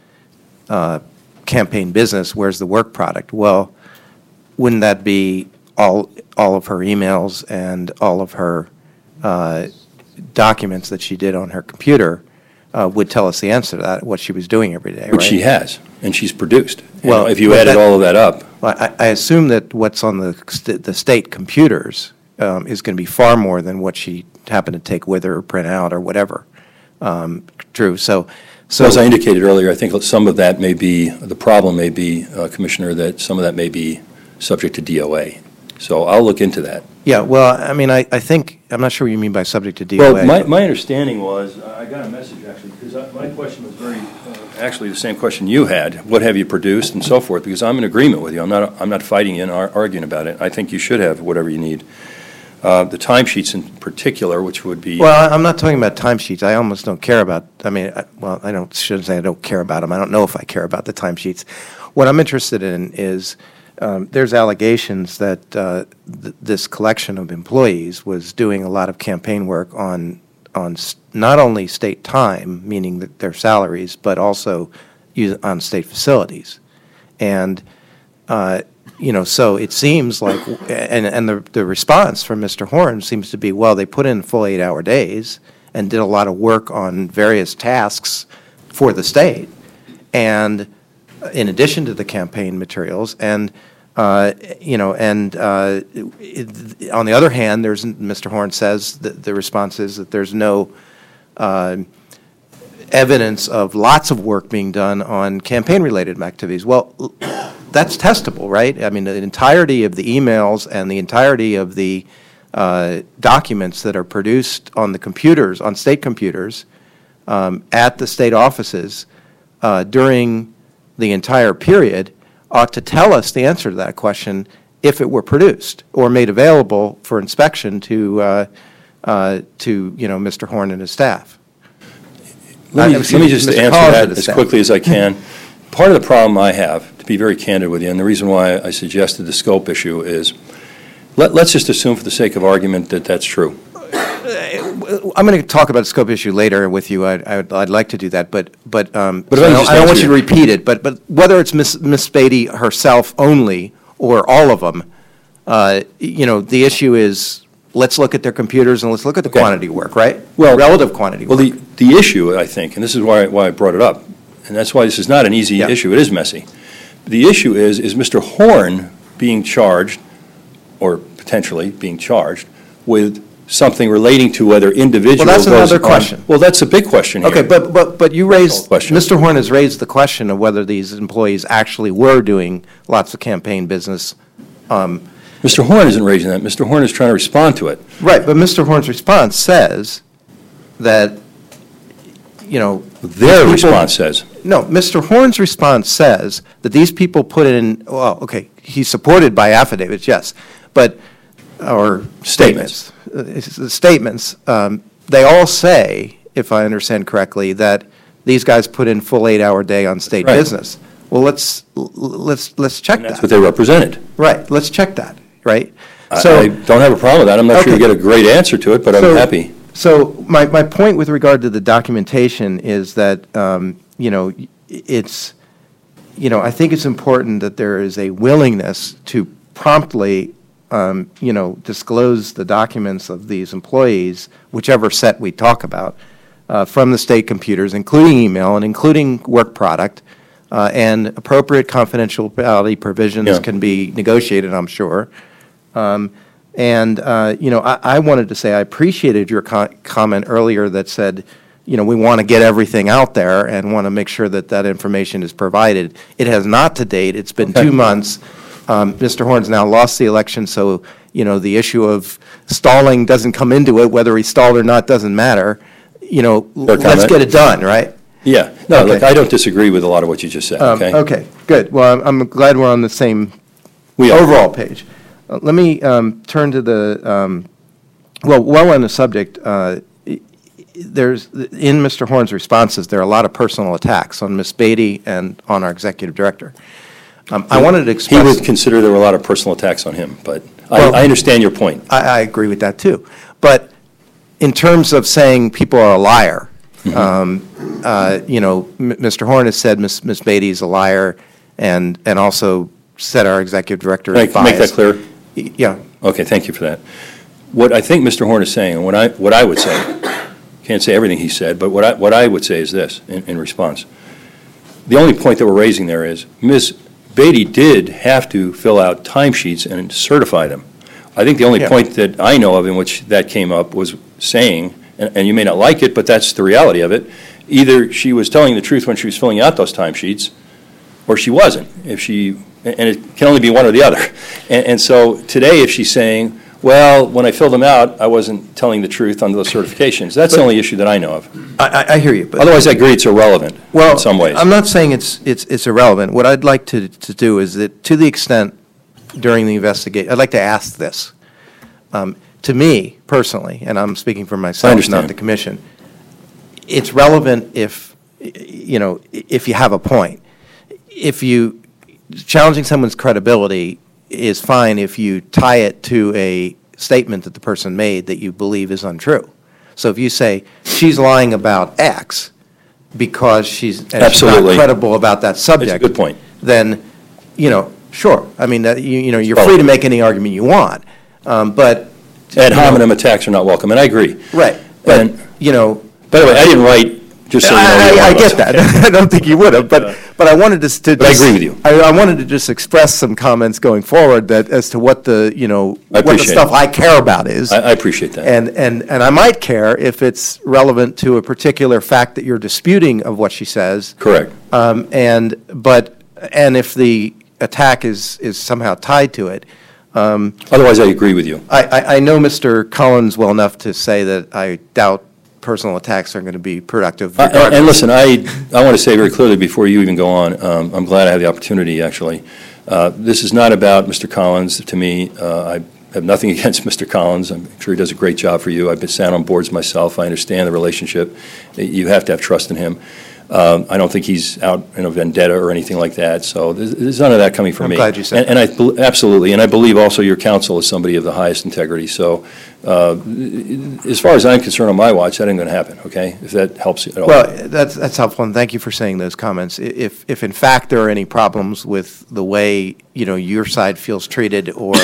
B: uh, campaign business, where's the work product? Well, wouldn't that be all, all of her emails and all of her uh, documents that she did on her computer uh, would tell us the answer to that, what she was doing every day, right?
E: Which she has, and she's produced. You
B: Well,
E: know, if you
B: but
E: added
B: that-
E: all of that up,
B: Well, I, I assume that what's on the, st- the state computers um, is going to be far more than what she happened to take with her or print out or whatever. Um, True, so,
E: so
B: so.
E: as I indicated earlier, I think some of that may be, the problem may be, uh, Commissioner, that some of that may be subject to D O A. So I'll look into that.
B: Yeah, well, I mean, I, I think, I'm not sure what you mean by subject to D O A.
E: Well, my, my understanding was, I got a message actually, because I- my question was very, uh, actually the same question you had, what have you produced and so forth, because I'm in agreement with you. I'm not, I'm not fighting you and ar- arguing about it. I think you should have whatever you need. Uh, The timesheets in particular, which would be.
B: Well, I- I'm not talking about timesheets. I almost don't care about, I mean, I- well, I don't, shouldn't say I don't care about them. I don't know if I care about the timesheets. What I'm interested in is, um, there's allegations that uh, th- this collection of employees was doing a lot of campaign work on, on s- not only state time, meaning that their salaries, but also use- on state facilities. And, uh, you know, so it seems like, and, and the, the response from Mister Horn seems to be, well, they put in full eight-hour days and did a lot of work on various tasks for the state, and in addition to the campaign materials, and, uh, you know, and uh, it, on the other hand, there's, Mister Horn says that the response is that there's no uh, evidence of lots of work being done on campaign-related activities. Well, that's testable, right? I mean, the entirety of the emails and the entirety of the uh, documents that are produced on the computers, on state computers, um, at the state offices uh, during the entire period ought to tell us the answer to that question if it were produced or made available for inspection to, uh, uh, to you know, Mister Horn and his staff.
E: Let me,
B: Uh,
E: let
B: excuse
E: me
B: me,
E: just
B: Mister
E: answer
B: Collins
E: that
B: of the
E: as
B: staff.
E: quickly as I can. Part of the problem I have, to be very candid with you, and the reason why I suggested the scope issue is, let, let's just assume for the sake of argument that that's true.
B: I'm going to talk about the scope issue later with you. I'd, I'd, I'd like to do that, but, but, um,
E: But if
B: so
E: I
B: I
E: can
B: don't,
E: just
B: I don't want
E: answer
B: you to
E: you-
B: repeat it, but, but whether it's Miss Miss Beatty herself only or all of them, uh, you know, the issue is, let's look at their computers and let's look at the
E: Okay.
B: quantity work, right?
E: Well-
B: Relative quantity
E: Well,
B: work.
E: the, the issue, I think, and this is why, why I brought it up, and that's why this is not an easy
B: Yeah.
E: issue, it is messy. The issue is, is Mister Horn being charged, or potentially being charged, with something relating to whether individual
B: Well, that's
E: goes
B: another
E: on-
B: question.
E: Well, that's a big question here.
B: Okay, but, but, but you raised,
E: Question.
B: Mister Horn has raised the question of whether these employees actually were doing lots of campaign business. Um,
E: Mister Horn isn't raising that. Mister Horn is trying to respond to it.
B: Right, but Mister Horn's response says that, you know.
E: Their
B: these people-
E: response says,
B: No, Mister Horn's response says that these people put in, well, okay, he's supported by affidavits, yes, but, or statements. Uh, it's the Statements, um, they all say, if I understand correctly, that these guys put in full eight-hour day on state
E: Right.
B: business. Well, let's, let's, let's check
E: and
B: that.
E: that's what they represented.
B: Right, let's check that, right?
E: I
B: So-
E: I don't have a problem with that. I'm not sure you
B: Okay.
E: get a great answer to it, but I'm
B: So-
E: happy.
B: So my, my point with regard to the documentation is that, um, you know, it's, you know, I think it's important that there is a willingness to promptly, um, you know, disclose the documents of these employees, whichever set we talk about, uh, from the state computers, including email and including work product, uh, and appropriate confidentiality provisions
E: Yeah.
B: can be negotiated, I'm sure. Um, And, uh, you know, I, I wanted to say I appreciated your co- comment earlier that said, you know, we want to get everything out there and want to make sure that that information is provided. It has not to date. It's been two months. Um, Mister Horn's now lost the election, so, you know, the issue of stalling doesn't come into it. Whether he stalled or not doesn't matter. You know,
E: Fair
B: let's
E: comment.
B: get it done, right?
E: Yeah. No,
B: Okay.
E: look, I don't disagree with a lot of what you just said,
B: Um,
E: okay?
B: Okay, good. Well, I'm, I'm glad we're on the same
E: We are.
B: overall page. Uh, Let me um, turn to the, um, well, while on the subject, uh, i- there's, in Mister Horn's responses, there are a lot of personal attacks on Miz Beatty and on our executive director. Um, I wanted to
E: He
B: express.
E: would consider there were a lot of personal attacks on him, but I,
B: Well-
E: I understand your point.
B: I, I agree with that, too. But in terms of saying people are a liar,
E: Mm-hmm.
B: um, uh, you know, M- Mister Horn has said Miz Miz Beatty's a liar and, and also said our executive director
E: Can
B: is
E: I make that
B: biased.
E: clear?
B: Y- Yeah.
E: Okay, thank you for that. What I think Mister Horn is saying, and what I, what I would say, can't say everything he said, but what I, what I would say is this in, in response. The only point that we're raising there is Miz Beatty did have to fill out timesheets and certify them. I think the only
B: Yeah.
E: point that I know of in which that came up was saying, and, and you may not like it, but that's the reality of it, either she was telling the truth when she was filling out those timesheets, or she wasn't. If she, and it can only be one or the other. And, and so today, if she's saying, well, when I filled them out, I wasn't telling the truth on those certifications, that's the only issue that I know of.
B: I, I- I hear you, but.
E: Otherwise, I agree it's irrelevant
B: Well,
E: in some ways.
B: I'm not saying it's, it's, it's irrelevant. What I'd like to, to do is that, to the extent during the investigation, I'd like to ask this. Um, To me, personally, and I'm speaking for myself, not
E: understand.
B: the commission, it's relevant if, you know, if you have a point. If you, challenging someone's credibility is fine if you tie it to a statement that the person made that you believe is untrue. So if you say, she's lying about X because she's, and she's not
E: Absolutely.
B: credible about that subject.
E: good point.
B: Then, you know, sure. I mean, that- you, you know, you're
E: Well-
B: free to make any argument you want. Um, But.
E: Ad
B: you know,
E: hominem attacks are not welcome, and I agree.
B: Right, but,
E: And-
B: you know.
E: By the way, I didn't write, just so you know.
B: I,
E: you're
B: I- I
E: one of
B: get
E: us.
B: that. I don't think you would have, but, but I wanted to. s- to
E: But I
B: just-
E: agree with you.
B: I, I wanted to just express some comments going forward that, as to what the, you know,
E: I
B: what the
E: appreciate
B: stuff
E: it.
B: I care about is.
E: I, I appreciate that.
B: And, and, and I might care if it's relevant to a particular fact that you're disputing of what she says.
E: Correct.
B: Um, and, but, and if the attack is, is somehow tied to it. Um,
E: Otherwise, I agree with you.
B: I, I, I know Mister Collins well enough to say that I doubt personal attacks are going to be productive.
E: Uh, And
B: regardless.
E: and listen, I, I want to say very clearly before you even go on, um, I'm glad I have the opportunity, actually. Uh, This is not about Mister Collins to me. Uh, I have nothing against Mister Collins. I'm sure he does a great job for you. I've been sat on boards myself. I understand the relationship. You have to have trust in him. Um, I don't think he's out in a vendetta or anything like that, so there's, there's none of that coming from
B: I'm
E: me.
B: glad you said
E: And- And I, bel- absolutely, and I believe also your counsel is somebody of the highest integrity, so uh, as far as I'm concerned on my watch, that ain't going to happen, okay? If that helps you at all.
B: Well, that's, that's helpful, and thank you for saying those comments. I- If, if in fact there are any problems with the way, you know, your side feels treated, or,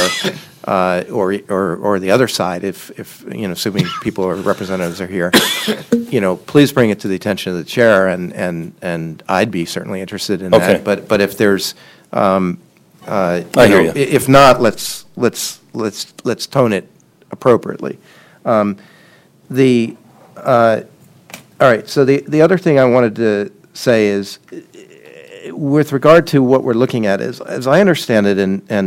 B: uh, or, or, or the other side, if, if, you know, assuming people or representatives are here, you know, please bring it to the attention of the chair, and, and, and I'd be certainly interested in
E: Okay.
B: that. But, but if there's, um, uh,
E: I
B: you
E: hear
B: know,
E: you.
B: i- if not, let's, let's, let's, let's tone it appropriately. Um, The, uh, all right, so the, the other thing I wanted to say is, uh, with regard to what we're looking at, is, as I understand it, and, and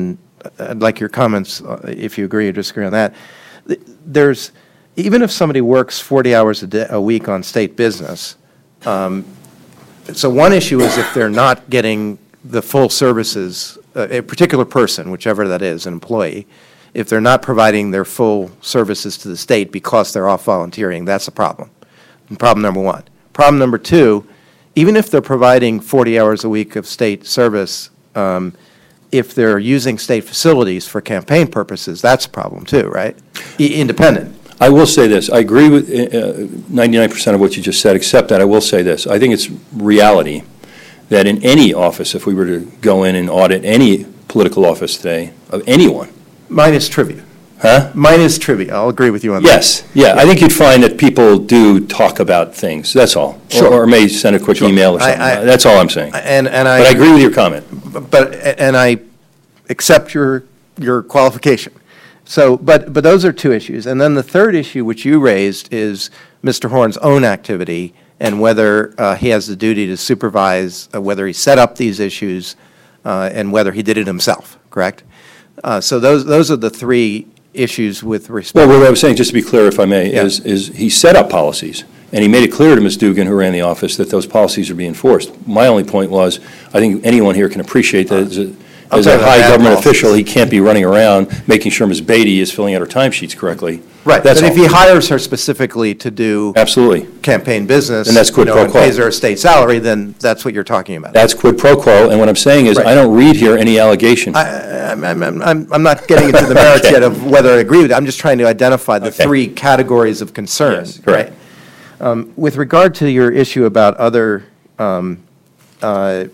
B: I'd like your comments, uh, if you agree or disagree on that. Th- There's, even if somebody works forty hours a day, a week on state business, um, so one issue is if they're not getting the full services, uh, a particular person, whichever that is, an employee, if they're not providing their full services to the state because they're off volunteering, that's a problem. Problem number one. Problem number two, even if they're providing forty hours a week of state service, um, if they're using state facilities for campaign purposes, that's a problem too, right? I- Independent.
E: I will say this, I agree with uh, ninety-nine percent of what you just said, except that I will say this. I think it's reality that in any office, if we were to go in and audit any political office today, of anyone.
B: Mine is trivia.
E: Huh?
B: Mine is trivia. I'll agree with you on that.
E: Yes, yeah, I think you'd find that people do talk about things, that's all.
B: Sure.
E: Or or may send a quick email or
B: I-
E: something,
B: I-
E: that's all I'm saying.
B: And, and I.
E: But I agree with your comment.
B: But, and I accept your, your qualification. So, but, but those are two issues. And then the third issue, which you raised, is Mister Horn's own activity and whether uh, he has the duty to supervise, uh, whether he set up these issues, uh, and whether he did it himself, correct? Uh, So those, those are the three issues with respect.
E: Well, what I was saying, just to be clear, if I may,
B: Yeah.
E: is, is he set up policies, and he made it clear to Miz Dugan, who ran the office, that those policies are being enforced. My only point was, I think anyone here can appreciate that as a,
B: I'm
E: as
B: talking
E: a
B: about
E: high
B: bad
E: government
B: policies.
E: official, he can't be running around making sure Miz Beatty is filling out her timesheets correctly.
B: Right,
E: That's
B: but if he
E: all.
B: hires her specifically to do
E: Absolutely.
B: campaign business.
E: And that's quid
B: you know,
E: pro
B: and
E: quo.
B: pays her a state salary, then that's what you're talking about.
E: That's quid pro quo, and what I'm saying is,
B: Right.
E: I don't read here any allegation.
B: I- I'm, I'm, I'm, I'm not getting into the merits
E: Okay.
B: yet of whether I agree with it. I'm just trying to identify the
E: Okay.
B: three categories of concern.
E: Yes, correct.
B: right? Um, With regard to your issue about other, um, uh,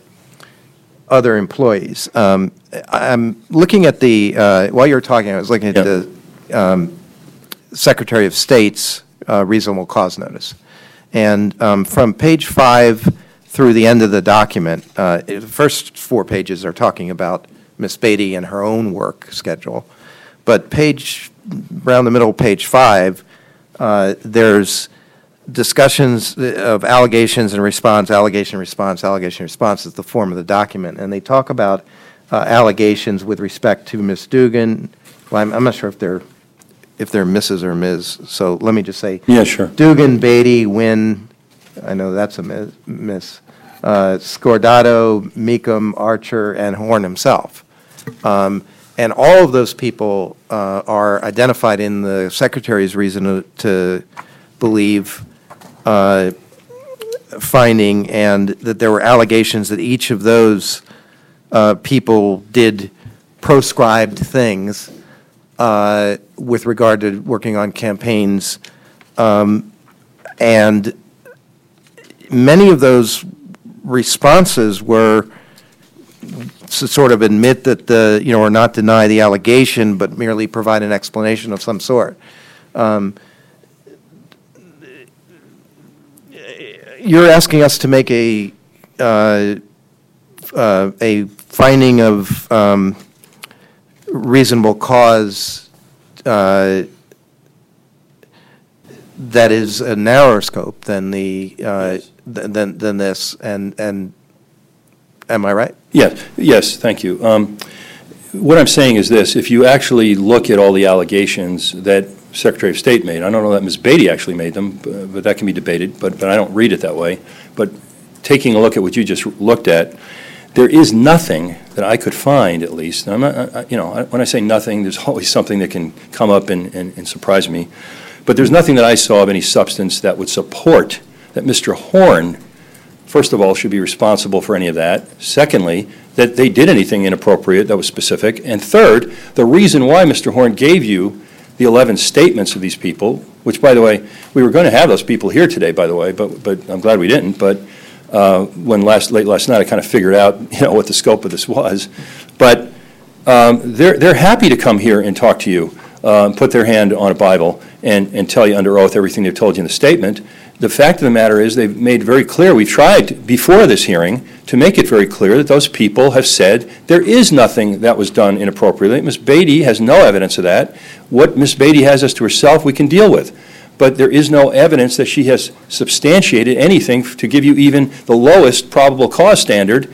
B: other employees, um, I- I'm looking at the, uh, while you were talking, I was looking at
E: Yeah.
B: the um, Secretary of State's uh, reasonable cause notice. And um, from page five through the end of the document, uh, the first four pages are talking about Miss Beatty and her own work schedule. But page, around the middle of page five, uh, there's discussions of allegations and response, allegation, response, allegation, response is the form of the document. And they talk about uh, allegations with respect to Miss Dugan. Well, I'm, I'm not sure if they're, if they're Missus or Miz So let me just say.
E: Yeah, sure.
B: Dugan, Beatty, Wynn, I know that's a mi- miss, uh, Scordato, Meekum, Archer, and Horn himself. Um, And all of those people uh, are identified in the Secretary's reason to- to believe uh, finding, and that there were allegations that each of those uh, people did proscribed things uh, with regard to working on campaigns. Um, And many of those responses were to sort of admit that the, you know, or not deny the allegation, but merely provide an explanation of some sort. Um, You're asking us to make a, uh, uh, a finding of um, reasonable cause uh, that is a narrower scope than the, uh, th- than, than this, and, and, am I right?
E: Yes, yes, thank you. Um, What I'm saying is this, if you actually look at all the allegations that Secretary of State made, I don't know that Miz Beatty actually made them, b- but that can be debated, but, but I don't read it that way. But taking a look at what you just looked at, there is nothing that I could find, at least, and I'm not, I- I- you know, I- when I say nothing, there's always something that can come up and, and and surprise me, but there's nothing that I saw of any substance that would support that Mister Horn, first of all, should be responsible for any of that. Secondly, that they did anything inappropriate that was specific. And third, the reason why Mister Horn gave you the eleven statements of these people, which, by the way, we were going to have those people here today, by the way, but, but I'm glad we didn't. But uh, when last, late last night, I kind of figured out, you know, what the scope of this was. But um, they're, they're happy to come here and talk to you, uh, put their hand on a Bible and, and tell you under oath everything they've told you in the statement. The fact of the matter is, they've made very clear, we've tried before this hearing to make it very clear that those people have said there is nothing that was done inappropriately. Miz Beatty has no evidence of that. What Miz Beatty has as to herself, we can deal with. But there is no evidence that she has substantiated anything to give you even the lowest probable cause standard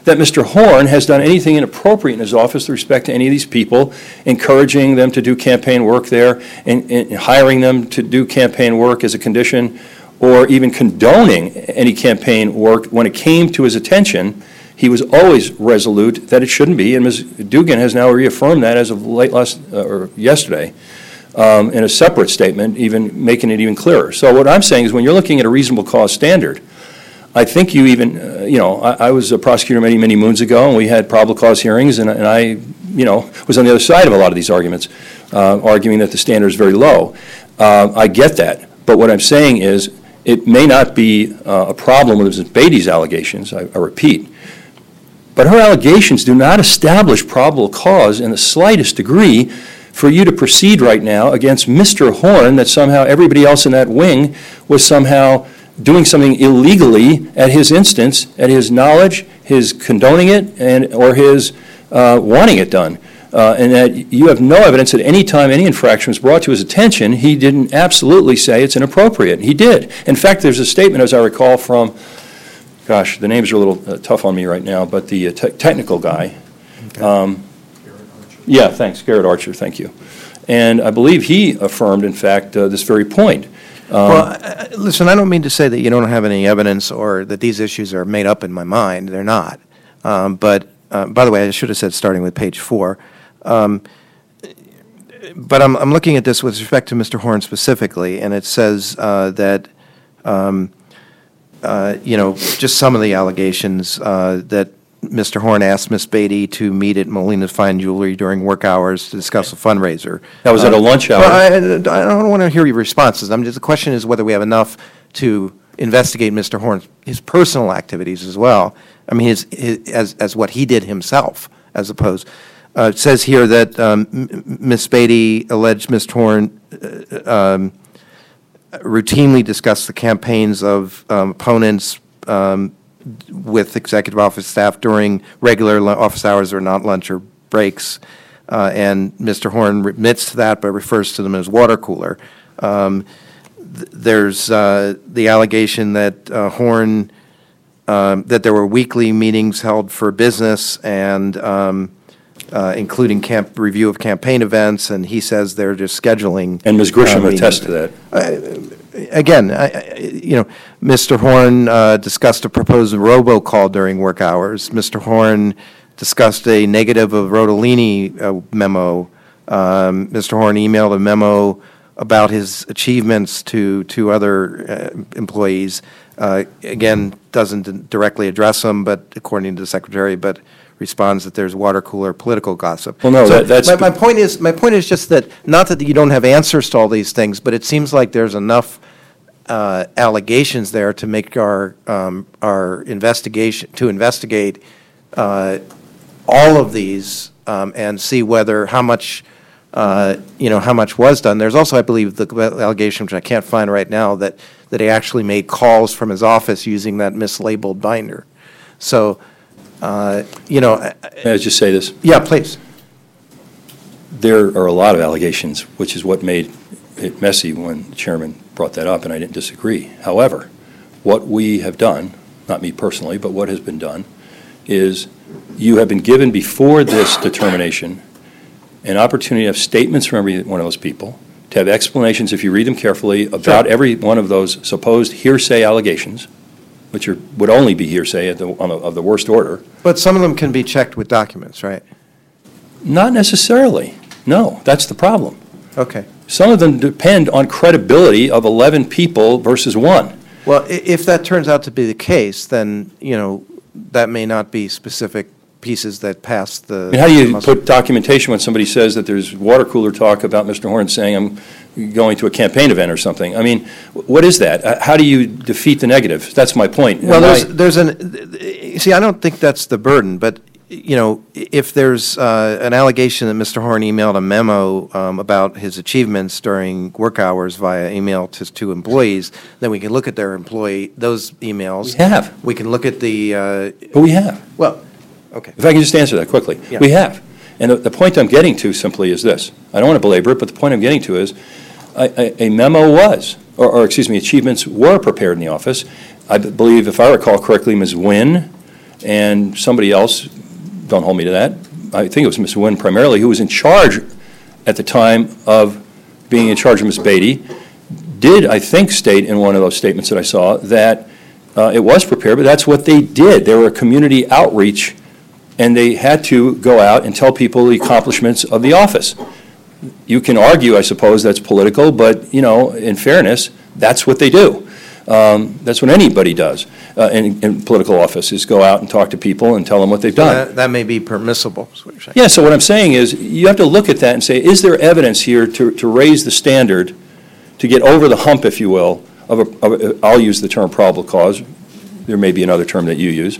E: that Mister Horn has done anything inappropriate in his office with respect to any of these people, encouraging them to do campaign work there, and, and hiring them to do campaign work as a condition, or even condoning any campaign work. When it came to his attention, he was always resolute that it shouldn't be, and Miz Dugan has now reaffirmed that as of late last, uh, or yesterday, um, in a separate statement, even making it even clearer. So what I'm saying is, when you're looking at a reasonable cause standard, I think you even, uh, you know, I, I was a prosecutor many, many moons ago, and we had probable cause hearings, and, and I, you know, was on the other side of a lot of these arguments, uh, arguing that the standard is very low. Uh, I get that, but what I'm saying is, it may not be uh, a problem with Miz Beatty's allegations, I, I repeat, but her allegations do not establish probable cause in the slightest degree for you to proceed right now against Mister Horn, that somehow everybody else in that wing was somehow doing something illegally at his instance, at his knowledge, his condoning it, and or his uh, wanting it done. Uh, and that you have no evidence that any time any infraction was brought to his attention, he didn't absolutely say it's inappropriate. He did. In fact, there's a statement, as I recall, from, gosh, the names are a little uh, tough on me right now, but the uh, te technical guy.
B: Okay.
E: Um, yeah, thanks, Garrett Archer, thank you. And I believe he affirmed, in fact, uh, this very point. Um,
B: Well, I- I- listen, I don't mean to say that you don't have any evidence or that these issues are made up in my mind. They're not. Um, But, uh, by the way, I should have said starting with page four. Um, But I'm, I'm looking at this with respect to Mister Horn specifically, and it says uh, that, um, uh, you know, just some of the allegations uh, that Mister Horn asked Miss Beatty to meet at Molina's Fine Jewelry during work hours to discuss a fundraiser.
E: That was at a
B: Uh,
E: lunch hour.
B: Well, I, I don't want to hear your responses. I'm just, the question is whether we have enough to investigate Mister Horn's, his personal activities as well. I mean, his, his, as, as what he did himself, as opposed. Uh, it says here that um, Miss Beatty alleged Mister Horn uh, um, routinely discussed the campaigns of um, opponents um, with executive office staff during regular lu- office hours or not lunch or breaks. Uh, and Mister Horn admits to that, but refers to them as water cooler. Um, th- there's uh, the allegation that uh, Horn, um, that there were weekly meetings held for business and um, uh, including camp review of campaign events, and he says they're just scheduling.
E: And Miz Grisham
B: uh,
E: attests to that.
B: Again, I, I- you know, Mister Horn uh, discussed a proposed robocall during work hours. Mister Horn discussed a negative of Rodolini uh, memo. Um, Mister Horn emailed a memo about his achievements to, to other uh, employees. Uh, Again, doesn't directly address them, but according to the secretary, but responds that there's water cooler political gossip.
E: Well, no,
B: So
E: that- that's-
B: My, my point is, my point is just that, not that you don't have answers to all these things, but it seems like there's enough uh, allegations there to make our, um, our investigation, to investigate uh, all of these um, and see whether, how much, uh, you know, how much was done. There's also, I believe, the allegation, which I can't find right now, that, that he actually made calls from his office using that mislabeled binder. So, uh, you know, I- I-
E: May I just say this?
B: yeah, please.
E: There are a lot of allegations, which is what made it messy when the chairman brought that up, and I didn't disagree. However, what we have done, not me personally, but what has been done, is you have been given before this determination an opportunity to have statements from every one of those people, to have explanations, if you read them carefully, about
B: Sure.
E: every one of those supposed hearsay allegations, which are, would only be hearsay at the, on the, of the worst order.
B: But some of them can be checked with documents, right?
E: Not necessarily. No, that's the problem.
B: Okay.
E: Some of them depend on credibility of eleven people versus one.
B: Well, i- if that turns out to be the case, then, you know, that may not be specific pieces that pass the.
E: I mean, how do you
B: muster.
E: put documentation when somebody says that there's water cooler talk about Mister Horn saying I'm going to a campaign event or something? I mean, wh- what is that? Uh, How do you defeat the negative? That's my point.
B: Well,
E: Am I-
B: there's, there's an, see, I don't think that's the burden, but, you know, if there's uh, an allegation that Mister Horn emailed a memo um, about his achievements during work hours via email to, to employees, then we can look at their employee, those emails.
E: We have.
B: We can look at the, uh,
E: But we have.
B: well, okay.
E: If I can just answer that quickly.
B: Yeah.
E: We have. And the, the point I'm getting to simply is this. I don't want to belabor it, but the point I'm getting to is a, a, a memo was, or, or excuse me, achievements were prepared in the office. I b- believe, if I recall correctly, Miz Nguyen and somebody else, don't hold me to that, I think it was Miz Nguyen primarily, who was in charge at the time of being in charge of Miz Beatty, did, I think, state in one of those statements that I saw that uh, it was prepared, but that's what they did. They were a community outreach, and they had to go out and tell people the accomplishments of the office. You can argue, I suppose, that's political, but, you know, in fairness, that's what they do. Um, that's what anybody does uh, in, in political office, is go out and talk to people and tell them what they've done.
B: That, that may be permissible, is what you're saying.
E: Yeah, so what I'm saying is, you have to look at that and say, is there evidence here to, to raise the standard, to get over the hump, if you will, of a, of a, I'll use the term probable cause, there may be another term that you use,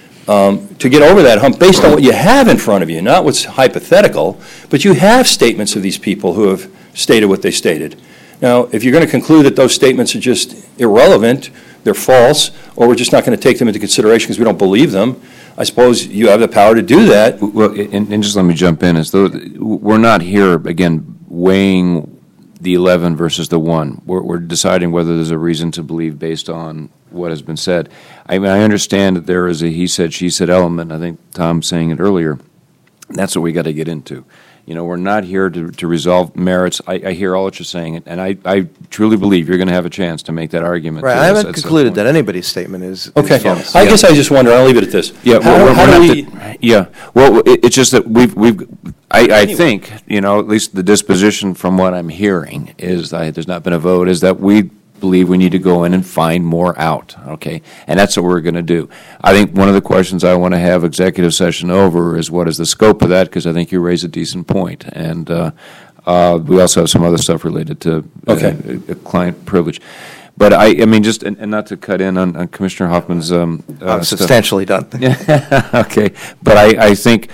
E: um, to get over that hump based on what you have in front of you, not what's hypothetical, but you have statements of these people who have stated what they stated. Now, if you're going to conclude that those statements are just irrelevant, they're false, or we're just not going to take them into consideration because we don't believe them, I suppose you have the power to do that.
A: Well, and, and just let me jump in. As though we're not here, again, weighing the eleven versus the one. We're, we're deciding whether there's a reason to believe based on what has been said. I mean, I understand that there is a he said, she said element. I think Tom's saying it earlier. That's what we got to get into. You know, we're not here to, to resolve merits. I, I hear all that you're saying, and I, I truly believe you're going to have a chance to make that argument.
B: Right,
A: to
B: I
A: us
B: haven't
A: at some
B: concluded
A: point.
B: that anybody's statement is. is
E: Okay,
B: false.
E: I guess I just wonder, I'll leave it at this.
A: Yeah,
E: How-
A: well, we're,
E: how
A: we're
E: do
A: not
E: we-
A: the- yeah. Well, it, it's just that we've we've. I, I think you know at least the disposition from what I'm hearing is that there's not been a vote. Is that we believe we need to go in and find more out. Okay, and that's what we're going to do. I think one of the questions I want to have executive session over is what is the scope of that, because I think you raise a decent point, and uh, uh, we also have some other stuff related to uh,
E: Okay.
A: uh, client privilege. But I, I mean, just and, and not to cut in on, on Commissioner Hoffman's um, uh,
B: I'm
A: stuff.
B: substantially done.
A: Okay, but I, I think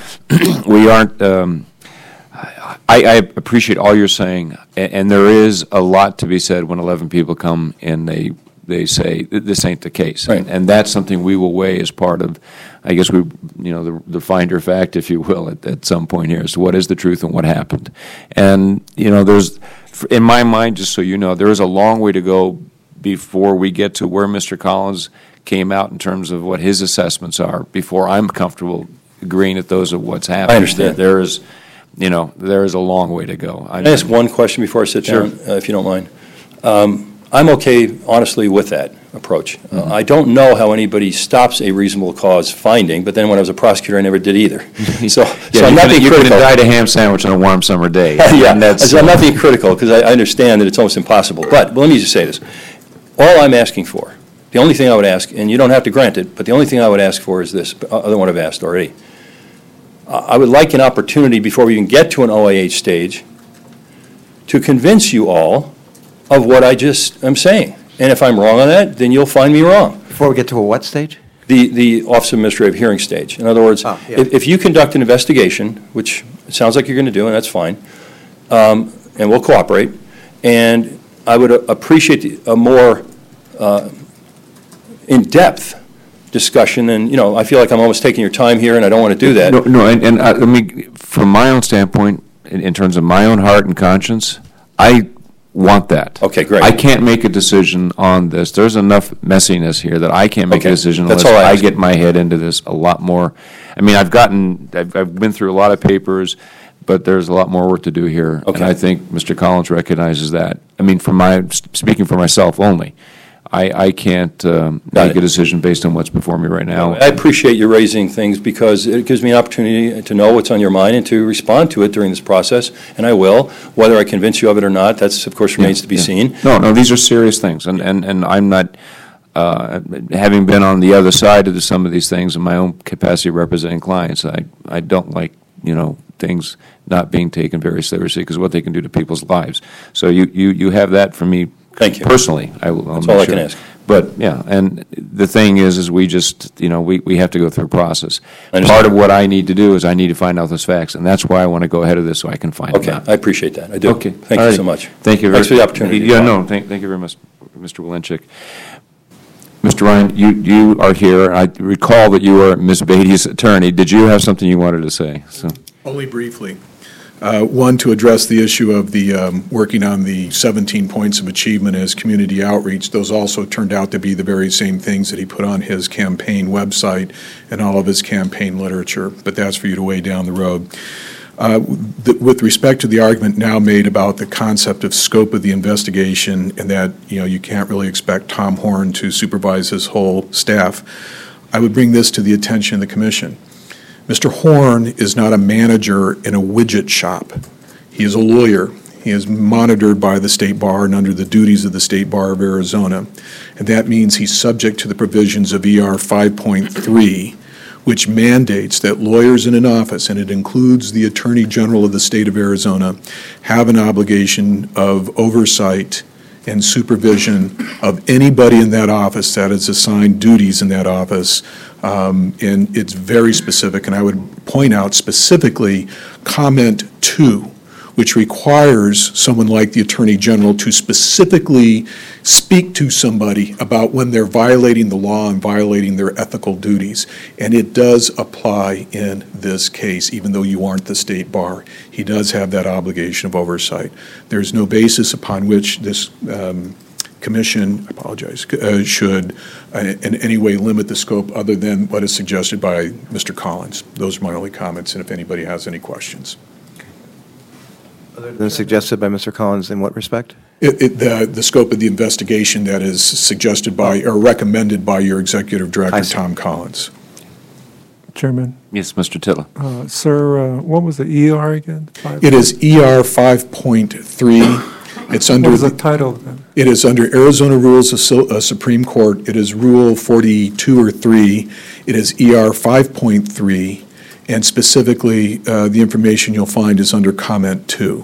A: we aren't, um, I, I appreciate all you're saying, and, and there is a lot to be said when eleven people come and they, they say, this ain't the case.
E: Right.
A: And, and that's something we will weigh as part of, I guess we, you know, the, the finder fact, if you will, at, at some point here, is what is the truth and what happened. And, you know, there's, in my mind, just so you know, there is a long way to go before we get to where Mister Collins came out in terms of what his assessments are, before I'm comfortable agreeing that those are what's happening.
E: I understand.
A: There there is, you know, there is a long way to go. I
E: Can I ask one question before I sit
A: Sure.
E: down, uh, if you don't mind? Um, I'm okay, honestly, with that approach. Uh,
A: Mm-hmm.
E: I don't know how anybody stops a reasonable cause finding, but then when I was a prosecutor, I never did either. So, so
A: Yeah,
E: I'm
A: you
E: not
A: could,
E: being
A: you could
E: critical.
A: have died a ham sandwich on a warm summer day.
E: Yeah,
A: And that's,
E: so I'm not being critical, because I I understand that it's almost impossible. But let me just say this. All I'm asking for, the only thing I would ask, and you don't have to grant it, but the only thing I would ask for is this, other one I've asked already. Uh, I would like an opportunity before we even get to an O A H stage to convince you all of what I just am saying. And if I'm wrong on that, then you'll find me wrong.
B: Before we get to a what stage?
E: The, the Office of Administrative Hearing stage. In other words,
B: Oh, yeah.
E: if, if you conduct an investigation, which it sounds like you're going to do, and that's fine, um, and we'll cooperate, and I would uh, appreciate the- a more uh, in-depth discussion, and, you know, I feel like I'm almost taking your time here, and I don't want to do that.
A: No, no, and, and I, I mean, from my own standpoint, in, in terms of my own heart and conscience, I want that.
E: Okay, great.
A: I can't make a decision on this. There's enough messiness here that I can't make
E: Okay,
A: a decision
E: that's
A: unless
E: all I
A: I
E: ask.
A: get my head into this a lot more. I mean, I've gotten, I've, I've been through a lot of papers, but there's a lot more work to do here. And
E: Okay.
A: I think Mister Collins recognizes that. I mean, from my, speaking for myself only, I, I can't um,
E: Got
A: make
E: it.
A: a decision based on what's before me right now.
E: I appreciate you raising things because it gives me an opportunity to know what's on your mind and to respond to it during this process, and I will. Whether I convince you of it or not, that's, of course, remains to be
A: Yeah.
E: seen.
A: No, no, these are serious things, and, and, and I'm not, uh, having been on the other side of the, some of these things in my own capacity representing clients, I, I don't like, you know, things not being taken very seriously because what they can do to people's lives. So you, you, you have that from me.
E: Thank you.
A: Personally, I will. I'll
E: That's
A: make
E: all I
A: sure.
E: can ask.
A: But, yeah, and the thing is, is we just, you know, we, we have to go through a process.
E: I understand.
A: Part of what I need to do is I need to find out those facts, and that's why I want to go ahead of this so I can find
E: Okay,
A: them out.
E: I appreciate that. I do.
A: Okay.
E: Thank
A: All
E: you
A: right.
E: so much.
A: Thank you. very-
E: Thanks for the opportunity.
A: Yeah, no, thank, thank you very much, Mister Walenchik. Mister Ryan, you, you are here. I recall that you were Miz Beatty's attorney. Did you have something you wanted to say? So,
G: Only briefly. Uh, One, to address the issue of the, um, working on the seventeen points of achievement as community outreach. Those also turned out to be the very same things that he put on his campaign website and all of his campaign literature, but that's for you to weigh down the road. Uh, th- With respect to the argument now made about the concept of scope of the investigation and that, you know, you can't really expect Tom Horn to supervise his whole staff, I would bring this to the attention of the commission. Mister Horn is not a manager in a widget shop. He is a lawyer. He is monitored by the State Bar and under the duties of the State Bar of Arizona. And that means he's subject to the provisions of E R five point three, which mandates that lawyers in an office, and it includes the Attorney General of the State of Arizona, have an obligation of oversight and supervision of anybody in that office that is assigned duties in that office. Um, and it's very specific, and I would point out specifically comment two, which requires someone like the Attorney General to specifically speak to somebody about when they're violating the law and violating their ethical duties. And it does apply in this case, even though you aren't the State Bar. He does have that obligation of oversight. There's no basis upon which this um, commission, I apologize, uh, should uh, in any way limit the scope other than what is suggested by Mister Collins. Those are my only comments, and if anybody has any questions.
B: Than suggested by Mister Collins in what respect?
G: It, it, the, the scope of the investigation that is suggested by or recommended by your executive
B: I
G: director,
B: see.
G: Tom Collins.
F: Chairman,
A: Yes, Mister Titler.
F: uh, sir, uh, what was the E R again? Five-
G: It is E R five point three. It's
F: What
G: under,
F: was the
G: the-
F: title then?
G: it is under Arizona Rules of Sil- uh, Supreme Court. It is Rule forty-two or three. It is E R five point three, and specifically, uh, the information you'll find is under comment two.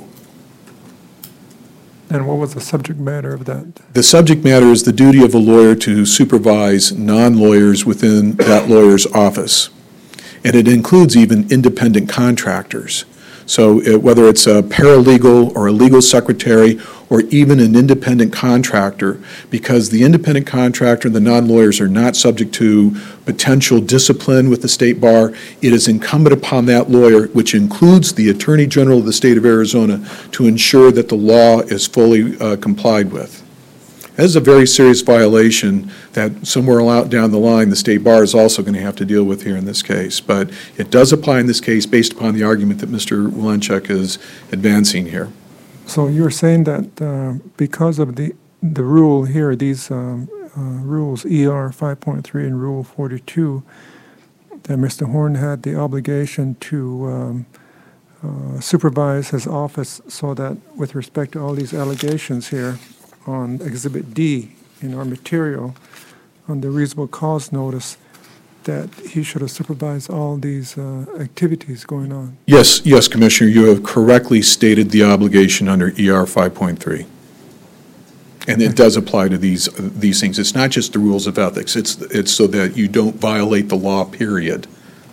F: And what was the subject matter of that?
G: The subject matter is the duty of a lawyer to supervise non-lawyers within that lawyer's office. And it includes even independent contractors. So it- whether it's a paralegal or a legal secretary or even an independent contractor, because the independent contractor and the non-lawyers are not subject to potential discipline with the State Bar, it is incumbent upon that lawyer, which includes the Attorney General of the State of Arizona, to ensure that the law is fully uh, complied with. That is a very serious violation that somewhere out down the line, the State Bar is also going to have to deal with here in this case. But it does apply in this case based upon the argument that Mister Walenchuk is advancing here.
F: So you're saying that uh, because of the, the rule here, these um, uh, rules, E R five point three and Rule forty-two, that Mister Horn had the obligation to um, uh, supervise his office so that with respect to all these allegations here on Exhibit D in our material, on the reasonable cause notice, that he should have supervised all these uh, activities going on.
G: Yes, yes, Commissioner, you have correctly stated the obligation under E R five point three. And it does apply to these, these things. It's not just the rules of ethics. It's, it's so that you don't violate the law, period.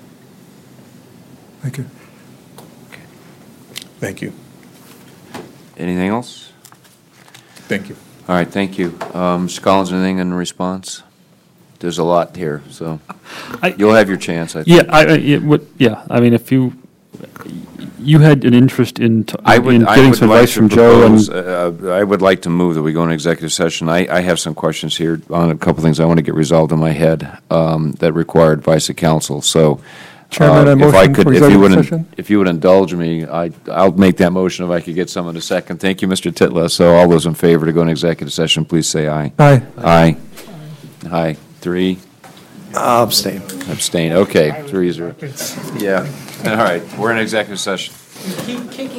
F: Thank you.
G: Thank you.
A: Anything else?
G: Thank you.
A: All right, thank you. Um, Mister Collins, anything in response? There's a lot here, so
C: I-
A: you'll have your chance, I think.
C: Yeah, I, I- it would- yeah, I mean, if you, you had an interest in, t-
A: I would,
C: in
A: I
C: getting
A: would
C: some
A: like
C: advice
A: to
C: from Joe, and
A: propose, uh, I would like to move that we go into executive session. I, I have some questions here on a couple things I want to get resolved in my head um, that require advice of counsel, so.
F: Chairman,
A: uh,
F: I
A: if I
F: motion
A: could-
F: for
A: if you
F: executive
A: would in-
F: session.
A: If you would indulge me, I, I'll make that motion if I could get someone to second. Thank you, Mister Titler. So all those in favor to go into executive session, please say aye.
F: Aye.
A: Aye. Aye. Three.
B: I'll abstain.
A: Abstain. Okay, three zero. Yeah. All right, we're in executive session.
H: Keep kicking